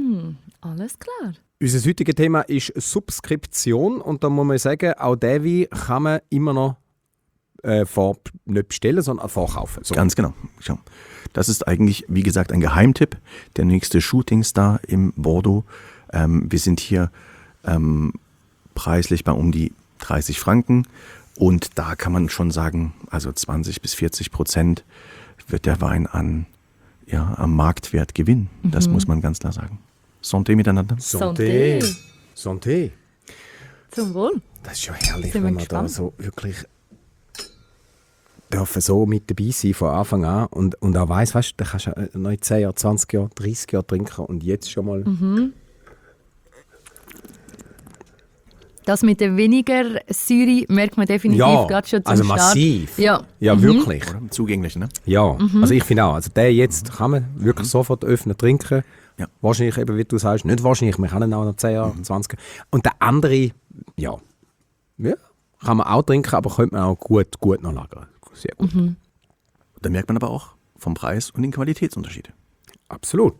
S3: Alles klar.
S2: Unser heutiges Thema ist Subskription und da muss man sagen, auch den Wein kann man immer noch äh, vor, nicht bestellen, sondern vorkaufen. So.
S4: Ganz genau. Ja. Das ist eigentlich, wie gesagt, ein Geheimtipp. Der nächste Shootingstar im Bordeaux. Ähm, wir sind hier ähm, preislich bei um die dreißig Franken. Und da kann man schon sagen, also zwanzig bis vierzig Prozent wird der Wein an, ja, am Marktwert gewinnen. Mhm. Das muss man ganz klar sagen. Santé miteinander.
S2: Santé. Santé.
S3: Zum Wohl.
S2: Das ist ja herrlich,
S3: Sind wir
S2: wenn man
S3: gespannt.
S2: da so wirklich dürfen so mit dabei sein von Anfang an und, und auch weiss, weißt du, da kannst du noch in zehn Jahren, zwanzig Jahren, dreißig Jahren trinken und jetzt schon mal...
S3: Mhm. Das mit der weniger Säure merkt man definitiv
S2: Ja,
S3: gerade schon zum
S2: also
S3: Start.
S2: massiv.
S3: Ja,
S2: Ja,
S3: mhm.
S2: wirklich.
S4: Oder? Zugänglich, ne?
S2: Ja, also ich finde auch, also der jetzt kann man wirklich sofort öffnen, trinken.
S4: Ja.
S2: Wahrscheinlich, eben wie du sagst, nicht wahrscheinlich, wir können auch noch zehn Jahre, zwanzig Jahre. Und der andere, ja, ja, kann man auch trinken, aber könnte man auch gut, gut noch lagern. Sehr gut.
S3: Mhm.
S4: Da merkt man aber auch vom Preis und den Qualitätsunterschied.
S2: Absolut.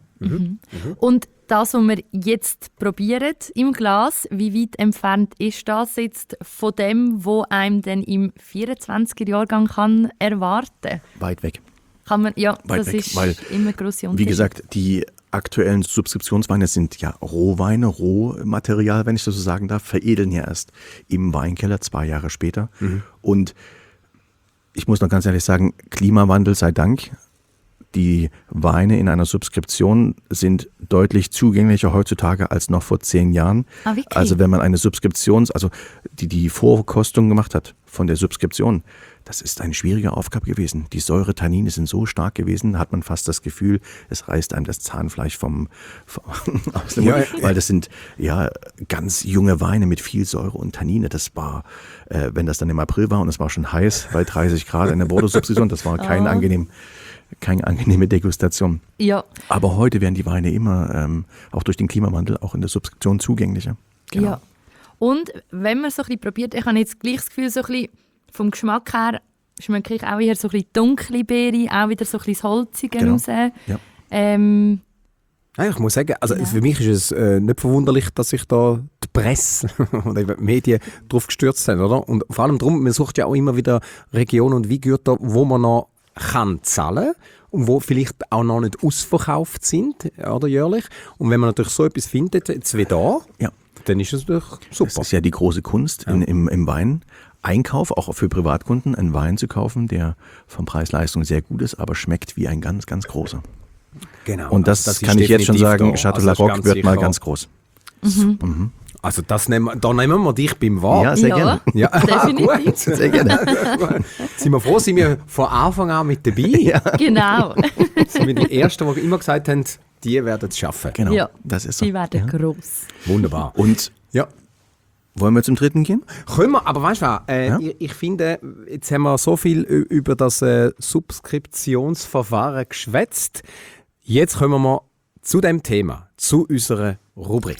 S3: Und das, was wir jetzt probieren im Glas, wie weit entfernt ist das jetzt von dem, was einem dann im vierundzwanziger Jahrgang kann erwarten?
S4: Weit weg.
S3: Kann man, ja,
S4: Weit
S3: das
S4: weg,
S3: ist
S4: weil,
S3: immer ein grosser Unterschied.
S4: Wie gesagt, die aktuellen Subskriptionsweine sind ja Rohweine, Rohmaterial, wenn ich das so sagen darf, veredeln ja erst im Weinkeller zwei Jahre später. Mhm. Und ich muss noch ganz ehrlich sagen, Klimawandel sei Dank. Die Weine in einer Subskription sind deutlich zugänglicher heutzutage als noch vor zehn Jahren.
S3: Ah, wirklich?
S4: Also wenn man eine Subskriptions, also die, die Vorkostung gemacht hat von der Subskription, das ist eine schwierige Aufgabe gewesen. Die Säure-Tannine sind so stark gewesen, hat man fast das Gefühl, es reißt einem das Zahnfleisch vom, vom aus dem Mund,
S2: Ja.
S4: weil das sind ja ganz junge Weine mit viel Säure und Tannine. Das war, äh, wenn das dann im April war und es war schon heiß bei dreißig Grad in der Bordeaux-Substitution, das war kein
S3: Oh.
S4: angenehm, keine angenehme Degustation.
S3: Ja,
S4: Aber heute werden die Weine immer, ähm, auch durch den Klimawandel, auch in der Subskription zugänglicher. Genau.
S3: ja. Und wenn man so ein bisschen probiert, ich habe jetzt gleich das Gefühl, so ein bisschen vom Geschmack her schmecke ich auch eher so ein bisschen dunkle Beere, auch wieder so ein bisschen das Holzige
S4: Genau.
S3: raus.
S4: Ja.
S3: Ähm,
S2: Ja, ich muss sagen, also
S3: Ja.
S2: für mich ist es äh, nicht verwunderlich, dass sich da die Presse oder eben die Medien drauf gestürzt haben, oder? Und vor allem darum, man sucht ja auch immer wieder Regionen und Weingüter, wo man noch kann zahlen und wo vielleicht auch noch nicht ausverkauft sind, oder jährlich. Und wenn man natürlich so etwas findet, jetzt wie da,
S4: Ja.
S2: dann ist es natürlich super.
S4: Das ist ja die große Kunst in, im, im Weineinkauf, auch für Privatkunden, einen Wein zu kaufen, der von Preis-Leistung sehr gut ist, aber schmeckt wie ein ganz, ganz großer.
S2: Genau.
S4: Und das,
S2: also ist
S4: kann ich jetzt schon
S2: definitiv
S4: sagen,
S2: da.
S4: Chateau
S2: Also das ist
S4: Larocque
S2: ganz
S4: wird mal
S2: sicher-
S4: ganz groß.
S2: Also das nehmen, wir- da nehmen wir dich beim Wort.
S4: Ja, sehr
S3: ja,
S4: gerne.
S2: Ja,
S3: definitiv.
S2: gut.
S4: Sehr gerne.
S2: Sind wir froh, sind wir von Anfang an mit dabei? Ja.
S3: Genau.
S2: Sind wir die Ersten, die immer gesagt haben, die werden es schaffen.
S4: Genau,
S3: Ja,
S4: das ist so.
S3: die werden
S4: Ja.
S3: gross.
S2: Wunderbar.
S4: Und
S2: Ja.
S4: wollen wir zum dritten gehen?
S2: Können wir, aber weißt du was, äh,
S4: Ja.
S2: ich, ich finde, jetzt haben wir so viel ü- über das äh, Subskriptionsverfahren geschwätzt. Jetzt kommen wir zu dem Thema, zu unserer Rubrik.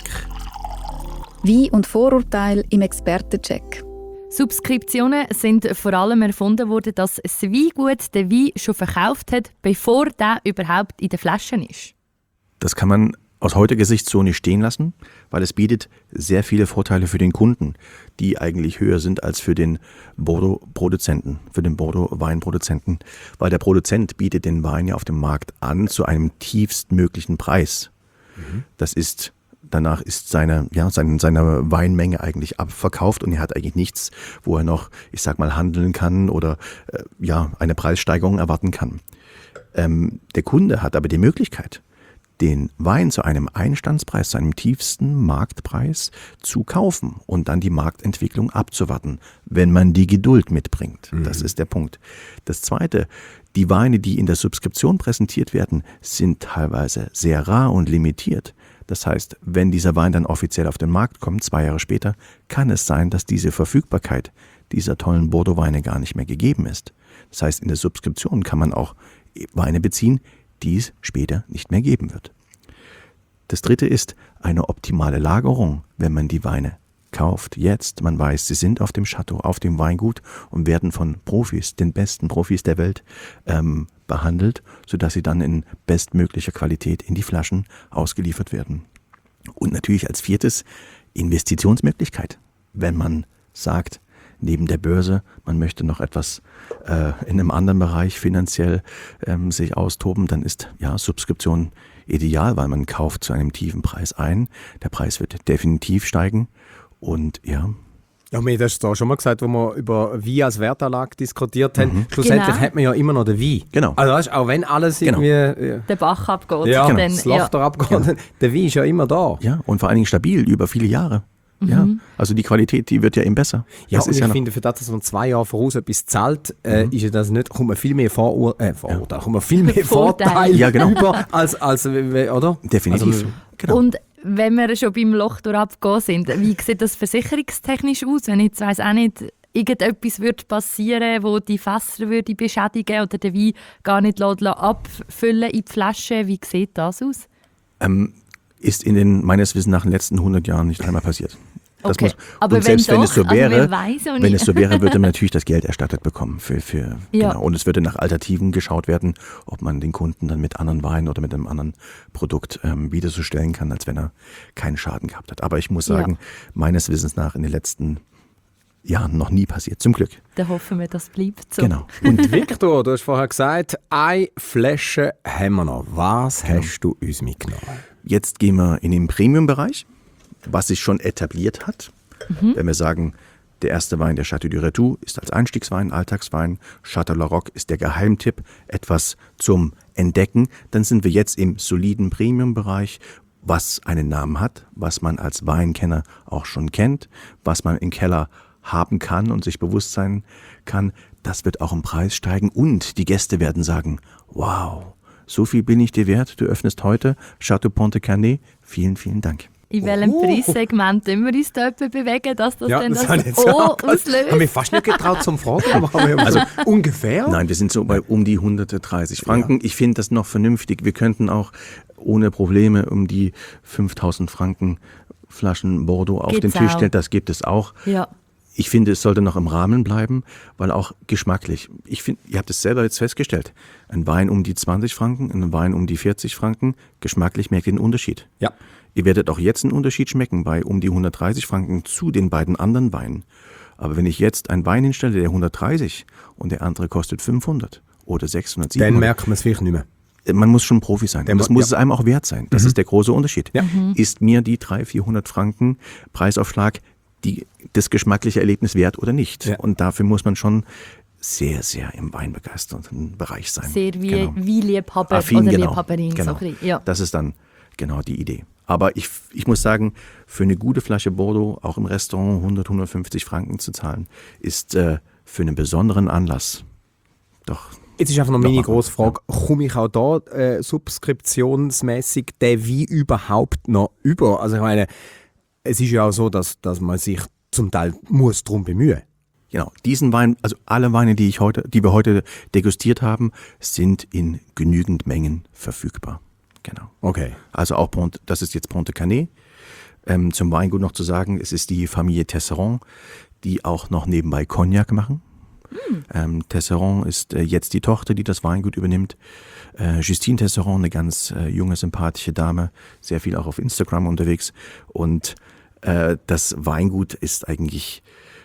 S1: Wein und Vorurteile im Expertencheck.
S3: Subskriptionen sind vor allem erfunden worden, dass das Weingut den Wein schon verkauft hat, bevor der überhaupt in den Flaschen ist.
S4: Das kann man aus heutiger Sicht so nicht stehen lassen, weil es bietet sehr viele Vorteile für den Kunden, die eigentlich höher sind als für den Bordeaux-Produzenten, für den Bordeaux-Weinproduzenten, weil der Produzent bietet den Wein ja auf dem Markt an zu einem tiefstmöglichen Preis. Mhm. Das ist Danach ist seine, ja, seine, seine Weinmenge eigentlich abverkauft und er hat eigentlich nichts, wo er noch, ich sag mal, handeln kann oder äh, ja, eine Preissteigerung erwarten kann. Ähm, der Kunde hat aber die Möglichkeit, den Wein zu einem Einstandspreis, zu einem tiefsten Marktpreis zu kaufen und dann die Marktentwicklung abzuwarten, wenn man die Geduld mitbringt. Mhm. Das ist der Punkt. Das Zweite, die Weine, die in der Subskription präsentiert werden, sind teilweise sehr rar und limitiert. Das heißt, wenn dieser Wein dann offiziell auf den Markt kommt, zwei Jahre später, kann es sein, dass diese Verfügbarkeit dieser tollen Bordeaux-Weine gar nicht mehr gegeben ist. Das heißt, in der Subskription kann man auch Weine beziehen, die es später nicht mehr geben wird. Das Dritte ist eine optimale Lagerung, wenn man die Weine kauft. Jetzt, man weiß, sie sind auf dem Chateau, auf dem Weingut und werden von Profis, den besten Profis der Welt, ähm, behandelt, sodass sie dann in bestmöglicher Qualität in die Flaschen ausgeliefert werden. Und natürlich als viertes Investitionsmöglichkeit. Wenn man sagt, neben der Börse, man möchte noch etwas äh, in einem anderen Bereich finanziell ähm, sich austoben, dann ist ja Subskription ideal, weil man kauft zu einem tiefen Preis ein. Der Preis wird definitiv steigen und ja.
S2: Ja, wir haben das da schon mal gesagt, wo wir über Wein als Wertanlage diskutiert haben. Mhm. Schlussendlich
S3: genau.
S2: hat man ja immer noch den Wein.
S4: Genau.
S2: Also weißt, auch wenn alles
S4: genau.
S2: irgendwie... Ja.
S3: Der Bach abgeht.
S2: Ja,
S3: dann,
S2: das Loch
S3: ja.
S2: da abgeht. Genau. Der Wein ist ja immer da.
S4: Ja, und vor allen Dingen stabil über viele Jahre.
S3: Mhm.
S4: Ja, also die Qualität, die wird ja eben besser.
S2: Ja,
S4: das
S2: und
S4: ist
S2: ich
S4: ja noch,
S2: finde, für das, dass man zwei Jahre voraus etwas zahlt, äh,
S4: mhm.
S2: ist ja das nicht, kommt man viel mehr Vorur äh, Vorurteile, kommt man viel mehr
S3: Vorteile.
S2: Vorteile
S4: Ja, genau.
S2: über, als, als, oder?
S4: definitiv.
S2: Also,
S4: genau.
S3: Und wenn wir schon beim Loch abgehen sind, wie sieht das versicherungstechnisch aus? Wenn ich jetzt weiss auch nicht, irgendetwas würde passieren, wo die Fässer würde beschädigen oder den Wein gar nicht abfüllen in die Flasche, wie sieht das aus?
S4: Ähm, ist in den, meines Wissens nach, in den letzten hundert Jahren nicht einmal passiert. Das
S3: Okay.
S4: muss,
S3: Aber
S4: und
S3: wenn
S4: selbst
S3: doch,
S4: wenn es so wäre,
S3: also wer weiß auch
S4: wenn
S3: nicht.
S4: es so wäre, würde man natürlich das Geld erstattet bekommen. Für, für,
S3: Ja.
S4: genau. Und es würde nach Alternativen geschaut werden, ob man den Kunden dann mit anderen Weinen oder mit einem anderen Produkt ähm, wieder so stellen kann, als wenn er keinen Schaden gehabt hat. Aber ich muss sagen,
S3: Ja.
S4: meines Wissens nach in den letzten Jahren noch nie passiert. Zum Glück.
S3: Dann hoffen wir, das bleibt so.
S4: Genau.
S2: Und Victor, du hast vorher gesagt, eine Flasche haben wir noch. Was
S4: Genau.
S2: hast du uns mitgenommen?
S4: Jetzt gehen wir in den Premium-Bereich, was sich schon etabliert hat.
S3: Mhm.
S4: Wenn wir sagen, der erste Wein, der Château du Retour, ist als Einstiegswein, Alltagswein. Château Larocque ist der Geheimtipp, etwas zum Entdecken. Dann sind wir jetzt im soliden Premium-Bereich, was einen Namen hat, was man als Weinkenner auch schon kennt, was man im Keller haben kann und sich bewusst sein kann. Das wird auch im Preis steigen und die Gäste werden sagen, wow, so viel bin ich dir wert, du öffnest heute Château Pontet-Canet. Vielen, vielen Dank.
S3: In welchem
S2: Oh.
S3: Preissegment müssen wir uns da etwa bewegen, dass das dann das
S2: habe ich jetzt
S3: O
S2: auch gerade-
S3: auslöst?
S2: Habe mich fast nicht getraut zum Fragen, aber haben wir also ungefähr?
S4: Nein, wir sind so bei um die hundertdreißig Franken. Ich finde das noch vernünftig. Wir könnten auch ohne Probleme um die fünftausend Franken Flaschen Bordeaux auf
S3: Geht's
S4: den Tisch
S3: auch.
S4: stellen. Das gibt es auch.
S3: Ja.
S4: Ich finde, es sollte noch im Rahmen bleiben, weil auch geschmacklich. Ich finde, ihr habt es selber jetzt festgestellt. Ein Wein um die zwanzig Franken, ein Wein um die vierzig Franken. Geschmacklich merkt ihr den Unterschied.
S2: Ja.
S4: Ihr werdet auch jetzt einen Unterschied schmecken bei um die hundertdreißig Franken zu den beiden anderen Weinen. Aber wenn ich jetzt einen Wein hinstelle, der hundertdreißig und der andere kostet fünfhundert oder sechshundert,
S2: Dann
S4: siebenhundert.
S2: merkt man es vielleicht nicht mehr.
S4: Man muss schon Profi sein.
S2: Der
S4: Das
S2: mu-
S4: muss
S2: ja.
S4: es einem auch wert sein. Das ist der große Unterschied.
S2: Ja.
S4: Ist mir die dreihundert, vierhundert Franken Preisaufschlag die, das geschmackliche Erlebnis wert oder nicht?
S2: Ja.
S4: Und dafür muss man schon sehr, sehr im weinbegeisterten Bereich sein.
S3: Sehr wie,
S4: Genau.
S3: wie Liebhaber
S4: Affin,
S3: oder
S4: genau.
S3: Liebhaberin.
S4: Genau.
S3: So ein bisschen, ja.
S4: Das ist dann genau die Idee. Aber ich, ich muss sagen, für eine gute Flasche Bordeaux, auch im Restaurant hundert, hundertfünfzig Franken zu zahlen, ist äh, für einen besonderen Anlass doch.
S2: Jetzt ist einfach noch
S4: Doch,
S2: meine
S4: mach mal.
S2: grosse Frage, komme ich auch da äh, subskriptionsmäßig den Wein überhaupt noch über? Also ich meine, es ist ja auch so, dass, dass man sich zum Teil muss drum bemühen.
S4: Genau, diesen Wein, also alle Weine, die ich heute, die wir heute degustiert haben, sind in genügend Mengen verfügbar. Genau.
S2: Okay.
S4: Also auch Ponte, das ist jetzt Pontet-Canet. Ähm, zum Weingut noch zu sagen, es ist die Familie Tesserand, die auch noch nebenbei Cognac machen. Mm. Ähm, Tesserand ist äh, jetzt die Tochter, die das Weingut übernimmt. Äh, Justine Tesserand, eine ganz äh, junge, sympathische Dame, sehr viel auch auf Instagram unterwegs. Und äh, das Weingut ist eigentlich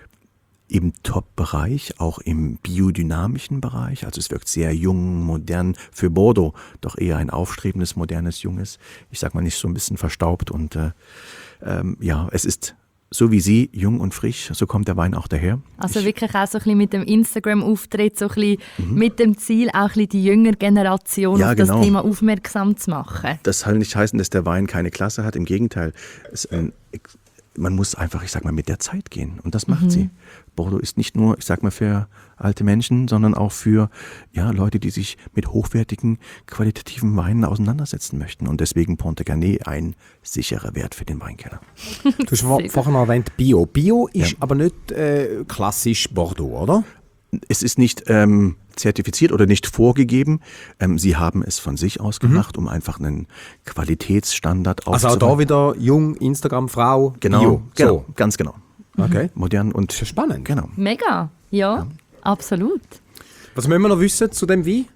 S4: im Top-Bereich, auch im biodynamischen Bereich. Also es wirkt sehr jung, modern. Für Bordeaux doch eher ein aufstrebendes, modernes, junges. Ich sag mal nicht so ein bisschen verstaubt. Und äh, ähm, ja, es ist so wie sie, jung und frisch. So kommt der Wein auch daher.
S3: Also
S4: ich,
S3: wirklich auch so ein bisschen mit dem Instagram-Auftritt, so ein bisschen
S4: Mhm.
S3: mit dem Ziel, auch ein bisschen die jüngere Generation
S4: Ja,
S3: auf
S4: genau.
S3: das Thema aufmerksam zu machen.
S4: Das soll nicht heißen, dass der Wein keine Klasse hat. Im Gegenteil, es ist ein, man muss einfach, ich sag mal, mit der Zeit gehen. Und das macht
S3: Mhm.
S4: sie. Bordeaux ist nicht nur, ich sag mal, für alte Menschen, sondern auch für ja, Leute, die sich mit hochwertigen, qualitativen Weinen auseinandersetzen möchten. Und deswegen Pontet-Canet ein sicherer Wert für den Weinkeller.
S2: Du hast vor,
S3: Sehr
S2: vorhin noch erwähnt Bio. Bio ist
S4: Ja.
S2: aber nicht äh, klassisch Bordeaux, oder?
S4: Es ist nicht ähm, zertifiziert oder nicht vorgegeben. Ähm, sie haben es von sich aus gemacht, um einfach einen Qualitätsstandard
S2: Also auch
S4: aufzubauen.
S2: da wieder jung, Instagram-Frau,
S4: Genau,
S2: Bio.
S4: genau,
S2: So.
S4: ganz genau.
S2: Okay.
S4: Modern und
S2: Das ist ja spannend.
S4: genau.
S3: Mega, ja, absolut.
S2: Was müssen wir noch wissen zu dem Wein?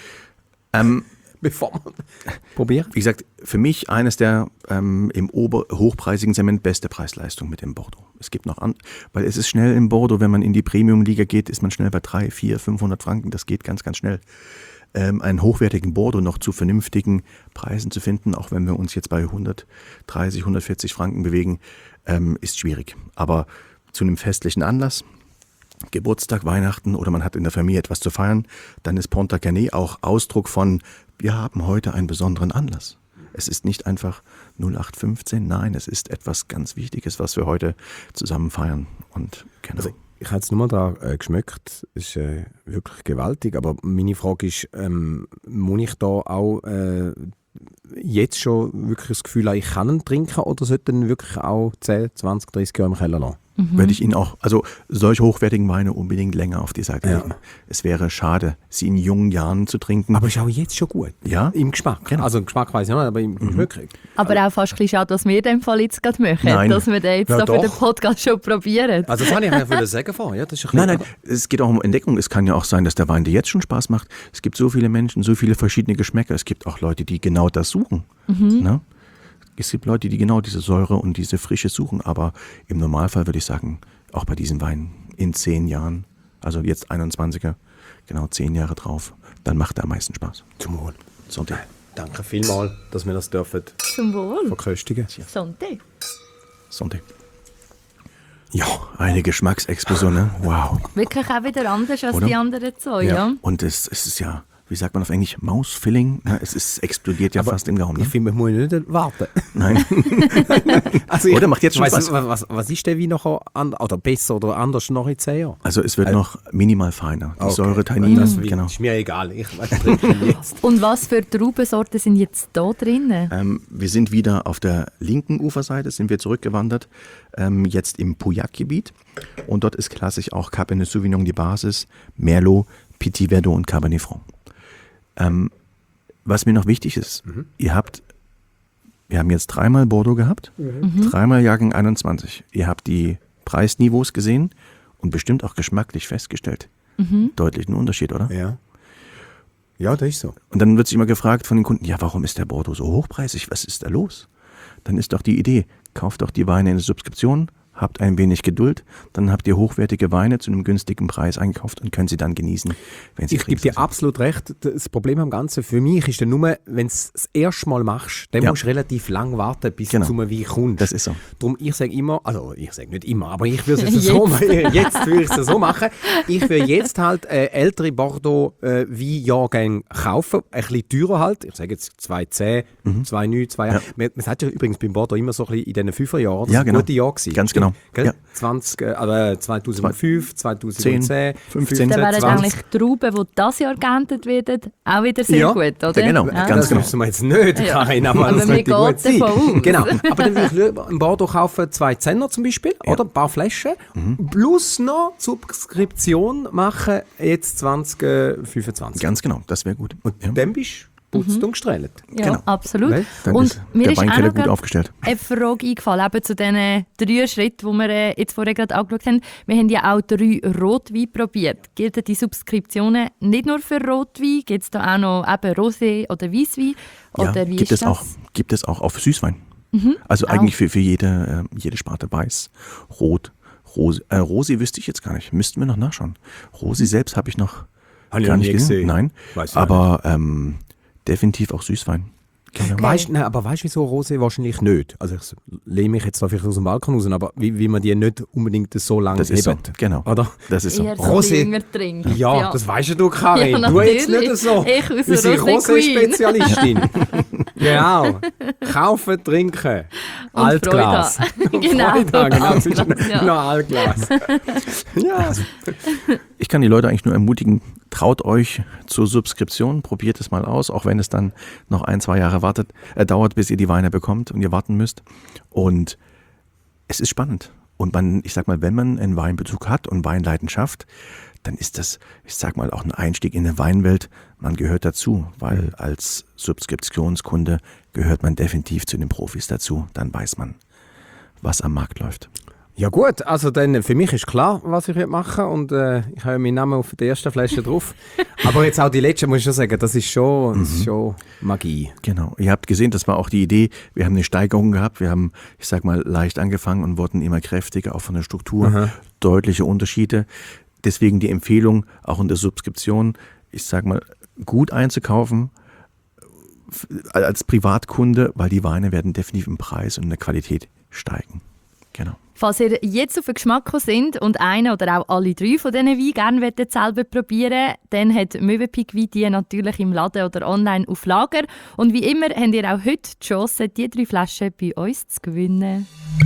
S4: Ähm,
S2: Bevor wir probieren.
S4: Wie gesagt, für mich eines der ähm, im ober hochpreisigen Segment beste Preis-Leistung mit dem Bordeaux. Es gibt noch an, weil es ist schnell im Bordeaux, wenn man in die Premium-Liga geht, ist man schnell bei drei, vier, fünfhundert Franken. Das geht ganz, ganz schnell. Ähm, einen hochwertigen Bordeaux noch zu vernünftigen Preisen zu finden, auch wenn wir uns jetzt bei hundertdreißig, hundertvierzig Franken bewegen, ähm, ist schwierig. Aber zu einem festlichen Anlass, Geburtstag, Weihnachten oder man hat in der Familie etwas zu feiern, dann ist Pontacanet auch Ausdruck von, wir haben heute einen besonderen Anlass. Es ist nicht einfach null acht fünfzehn, nein, es ist etwas ganz Wichtiges, was wir heute zusammen feiern. Und genau.
S2: Also ich habe jetzt nur mal da äh, geschmeckt, es ist äh, wirklich gewaltig, aber meine Frage ist, ähm, muss ich da auch äh, jetzt schon wirklich das Gefühl haben, ich kann ihn trinken oder sollte ihn wirklich auch zehn, zwanzig, dreißig Jahre im Keller lassen?
S4: Mhm. Würde ich Ihnen auch, also solche hochwertigen Weine unbedingt länger auf die Seite
S2: Ja.
S4: legen. Es wäre schade, sie in jungen Jahren zu trinken.
S2: Aber ist auch jetzt schon gut.
S4: Ja.
S2: Im Geschmack.
S4: Genau.
S2: Also im Geschmack weiss ich nicht, aber im
S4: Mhm.
S2: Geschmack.
S3: Aber auch fast ein bisschen schade, was wir in dem Fall jetzt gerade machen.
S4: Nein.
S3: Dass wir den jetzt
S2: Ja,
S3: da für
S2: doch.
S3: den Podcast schon probieren.
S2: Also das habe ich eigentlich sagen vorher. Ja, das ist ein
S4: Nein, nein, es geht auch um Entdeckung. Es kann ja auch sein, dass der Wein dir jetzt schon Spaß macht. Es gibt so viele Menschen, so viele verschiedene Geschmäcker. Es gibt auch Leute, die genau das suchen. Ne? Es gibt Leute, die genau diese Säure und diese Frische suchen. Aber im Normalfall würde ich sagen, auch bei diesen Weinen in zehn Jahren, also jetzt einundzwanziger, genau zehn Jahre drauf, dann macht er am meisten Spaß.
S2: Zum Wohl.
S4: Sonntag.
S2: Danke vielmals, dass wir das dürfen
S3: Zum Wohl.
S2: verköstigen.
S3: Sonntag.
S4: Sonntag. Ja, eine Geschmacksexplosion, ne? Wow.
S3: Wirklich auch wieder anders als
S4: Oder?
S3: die anderen zwei, ja.
S4: Und es, es ist ja, wie sagt man auf Englisch, Mouthfilling. Ne? Es ist, explodiert ja
S2: Aber
S4: fast im Gaumen. Ne?
S2: Ich finde, man muss nicht warten.
S4: Nein.
S2: Also ich
S4: Oder macht jetzt schon
S2: weiss
S4: Spaß.
S2: nicht, was, was ist der Wein noch an, oder besser oder anders noch in zehn Jahren?
S4: Also es wird noch minimal feiner. Die
S2: Okay.
S4: Säure, Tannin,
S2: Das
S4: genau.
S2: ist mir egal. Ich trinke ihn jetzt.
S3: Und was für Traubensorten sind jetzt da drinnen?
S4: Ähm, wir sind wieder auf der linken Uferseite, sind wir zurückgewandert, ähm, jetzt im Pauillac-Gebiet. Und dort ist klassisch auch Cabernet Sauvignon die Basis, Merlot, Petit Verdot und Cabernet Franc. Ähm, was mir noch wichtig ist, mhm. ihr habt, wir haben jetzt dreimal Bordeaux gehabt, mhm. dreimal Jahrgang einundzwanzig. Ihr habt die Preisniveaus gesehen und bestimmt auch geschmacklich festgestellt. Mhm. Deutlichen Unterschied, oder?
S2: Ja. Ja, das ist so.
S4: Und dann wird sich immer gefragt von den Kunden, ja, warum ist der Bordeaux so hochpreisig? Was ist da los? Dann ist doch die Idee, kauft doch die Weine in der Subskription, habt ein wenig Geduld, dann habt ihr hochwertige Weine zu einem günstigen Preis eingekauft und könnt sie dann genießen, wenn sie
S2: Ich gebe dir absolut recht. Das Problem am Ganzen für mich ist dann nur, wenn du es das erste Mal machst, dann
S4: Ja.
S2: musst du relativ lang warten, bis
S4: Genau.
S2: du zum Wein kommst.
S4: Das ist so.
S2: Darum, ich sage immer, also ich sage nicht immer, aber ich würde es jetzt so machen. Jetzt würde ich es so machen. Ich würde jetzt halt äh, ältere Bordeaux äh, Weinjahrgänge kaufen, ein bisschen teurer halt. Ich sage jetzt zwei zehn, zwei neun, zwei
S4: Ja.
S2: Man, man sagt ja übrigens beim Bordeaux immer so ein bisschen in diesen Fünferjahren, das
S4: Ja,
S2: sind
S4: genau.
S2: gute Jahre gewesen.
S4: Ganz genau.
S2: Gell?
S4: Ja.
S2: zwanzig, äh, also zweitausendfünf, zweitausendzehn,
S4: zehn, fünfzehn.
S3: Dann wären
S2: zwanzig.
S3: eigentlich die Trauben, die dieses Jahr geerntet werden, auch wieder sehr
S2: Ja,
S3: gut, oder?
S4: genau.
S3: Ja.
S4: Ganz
S2: Das
S4: genau.
S2: wissen wir jetzt nicht,
S3: Ja.
S2: Karin, aber,
S3: Aber
S2: das
S3: wir
S2: sollte gut
S3: gehen
S2: sein.
S3: davon aus.
S2: Genau. Aber dann würde ich lieber einen Bordeaux kaufen, zwei Zehner zum Beispiel, oder ein paar Flaschen, plus noch Subskription machen, jetzt zwanzig fünfundzwanzig.
S4: Ganz genau, das wäre gut.
S2: Und
S4: Ja.
S2: dann bist du putzt und gestrahlt.
S3: Ja,
S4: Genau.
S3: absolut.
S2: Weil
S4: Dann
S3: Und
S4: ist
S3: mir
S4: der
S3: ist auch
S4: Weinkeller
S3: noch
S4: gut
S3: grad
S4: aufgestellt.
S3: eine Frage eingefallen, eben zu diesen drei Schritten, die wir äh, jetzt vorher gerade angeschaut haben. Wir haben ja auch drei Rotweine probiert. Gelten die Subskriptionen nicht nur für Rotwein? Gibt es da auch noch eben Rosé oder Weißwein? Oder
S4: Ja,
S3: wie
S4: gibt,
S3: ist
S4: es
S3: das?
S4: auch, gibt es auch auf Süßwein. Also
S3: Auch.
S4: eigentlich für, für jede, äh, jede Sparte Weiß, Rot, Rose. Äh, Rosi wüsste ich jetzt gar nicht. Müssten wir noch nachschauen. Rosi selbst habe ich noch
S2: Hab ich
S4: gar
S2: noch
S4: nicht
S2: nie
S4: gesehen.
S2: gesehen.
S4: Nein,
S2: Weiß ich
S4: aber ähm, definitiv auch Süßwein. Genau.
S2: Weißt, nein, aber weißt du, wieso Rosé wahrscheinlich nicht? Also ich lehne mich jetzt da vielleicht aus dem Balkon raus, aber wie, wie man die nicht unbedingt so lange
S4: Das ist so,
S2: hebt.
S4: genau.
S2: Oder?
S4: Das ist so.
S3: Eher so
S2: Rosé.
S3: jünger trinken.
S2: Ja, das weißt du, Karin.
S3: Ja,
S2: du jetzt
S3: natürlich.
S2: nicht so.
S3: Ich als
S2: Unsere
S3: Rosé Queen.
S2: Rosé-Spezialistin. Genau. Kaufen, trinken.
S3: Und
S2: Altglas.
S3: Freude
S2: Und
S3: Genau.
S2: Freude haben, genau. Das ist
S3: Altglas, ja.
S2: noch Altglas. Ja.
S4: Ich kann die Leute eigentlich nur ermutigen, traut euch zur Subskription, probiert es mal aus, auch wenn es dann noch ein, zwei Jahre wartet, äh, dauert, bis ihr die Weine bekommt und ihr warten müsst. Und es ist spannend. Und man, ich sag mal, wenn man einen Weinbezug hat und Weinleidenschaft, dann ist das, ich sag mal, auch ein Einstieg in eine Weinwelt. Man gehört dazu, weil als Subskriptionskunde gehört man definitiv zu den Profis dazu. Dann weiß man, was am Markt läuft.
S2: Ja gut, also dann, für mich ist klar, was ich machen will und äh, ich habe meinen Namen auf der ersten Flasche drauf. Aber jetzt auch die letzte, muss ich schon sagen, das ist schon, das ist schon Magie.
S4: Genau, ihr habt gesehen, das war auch die Idee, wir haben eine Steigerung gehabt, wir haben, ich sag mal, leicht angefangen und wurden immer kräftiger, auch von der Struktur,
S2: Aha.
S4: deutliche Unterschiede. Deswegen die Empfehlung, auch in der Subskription, ich sag mal, gut einzukaufen als Privatkunde, weil die Weine werden definitiv im Preis und in der Qualität steigen. Genau.
S3: Falls ihr jetzt auf den Geschmack sind und einen oder auch alle drei von diesen Weinen gerne selber probieren, dann hat Mövenpick Wein die natürlich im Laden oder online auf Lager. Und wie immer habt ihr auch heute die Chance, die drei Flaschen bei uns zu gewinnen.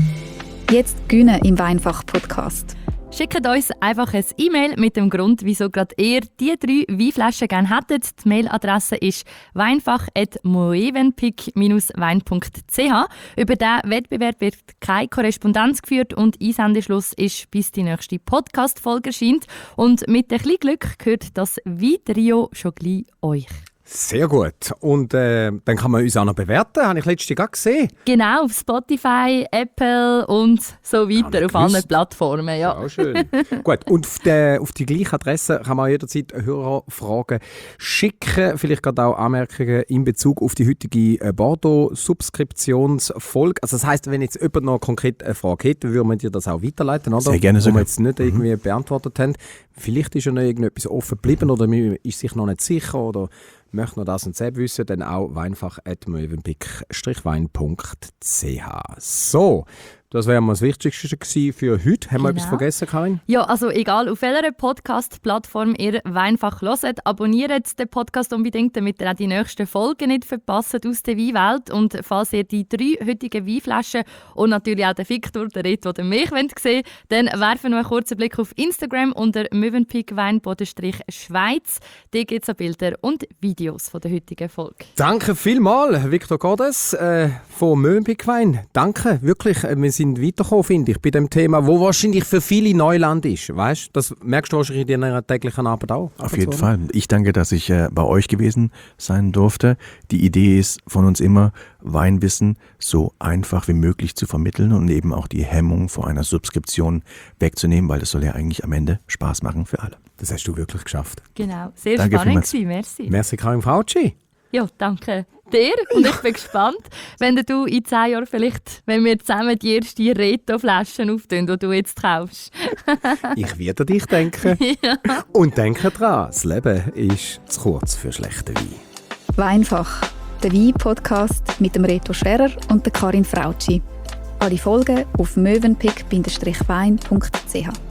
S1: Jetzt gewinnen im Weinfach-Podcast.
S3: Schickt uns einfach ein E-Mail mit dem Grund, wieso gerade ihr diese drei Weinflaschen gerne hättet. Die Mailadresse ist weinfach at moevenpick wein punkt c h. Über diesen Wettbewerb wird keine Korrespondenz geführt und Einsendeschluss ist, bis die nächste Podcast-Folge erscheint. Und mit ein bisschen Glück gehört das Weintrio schon gleich euch.
S2: Sehr gut. Und äh, dann kann man uns auch noch bewerten, habe ich letztens gerade gesehen.
S3: Genau, auf Spotify, Apple und so weiter, auf
S2: gewusst.
S3: allen Plattformen. Ja.
S2: Auch schön. Gut, und auf die, auf die gleiche Adresse kann man jederzeit Hörerfragen schicken, vielleicht gerade auch Anmerkungen in Bezug auf die heutige äh, Bordeaux-Subskriptionsfolge. Also das heisst, wenn jetzt jemand noch konkret eine Frage hätte, würden wir dir das auch weiterleiten, oder?
S4: Sehr gerne
S2: Wo wir
S4: sogar.
S2: jetzt nicht irgendwie mhm. beantwortet haben. Vielleicht ist ja noch irgendetwas offen geblieben oder man ist sich noch nicht sicher oder möchte noch das und das wissen, dann auch weinfach at moevenpick wein punkt c h. So, das wäre mal das Wichtigste gewesen für heute. Haben wir
S3: Genau.
S2: etwas vergessen, Karin?
S3: Ja, also egal auf welcher Podcast-Plattform ihr Weinfach hört, abonniert den Podcast unbedingt, damit ihr auch die nächsten Folgen nicht verpasst aus der Weinwelt. Und falls ihr die drei heutigen Weinflaschen und natürlich auch den Victor, den Reto oder mich sehen wollt, dann werfen wir einen kurzen Blick auf Instagram unter mövenpick-wein-schweiz. Da gibt es auch Bilder und Videos von der heutigen Folge.
S2: Danke vielmals, Victor Godes äh, von Mövenpick Wein. Danke, wirklich. äh, Wir sind weitergekommen, finde ich, bei dem Thema, wo wahrscheinlich für viele Neuland ist. Weißt? Das merkst du wahrscheinlich in deiner täglichen Arbeit auch.
S4: Auf jeden Fall. Ich danke, dass ich äh, bei euch gewesen sein durfte. Die Idee ist von uns immer, Weinwissen so einfach wie möglich zu vermitteln und eben auch die Hemmung vor einer Subskription wegzunehmen, weil das soll ja eigentlich am Ende Spaß machen für alle.
S2: Das hast du wirklich geschafft.
S3: Genau, sehr
S4: Danke
S3: spannend
S4: vielmals.
S3: gewesen, merci.
S2: Merci, Karin Frautschi.
S3: Ja, danke dir und ich bin gespannt, wenn du in zehn Jahren vielleicht, wenn wir zusammen die erste Reto-Flaschen auftun, die du jetzt kaufst.
S2: Ich werde an dich denken.
S3: Ja.
S2: Und denke dran, das Leben ist zu kurz für schlechten Wein.
S1: Weinfach, der Wein-Podcast mit dem Reto Scherer und der Karin Frautschi. Alle Folgen auf mövenpick wein punkt c h.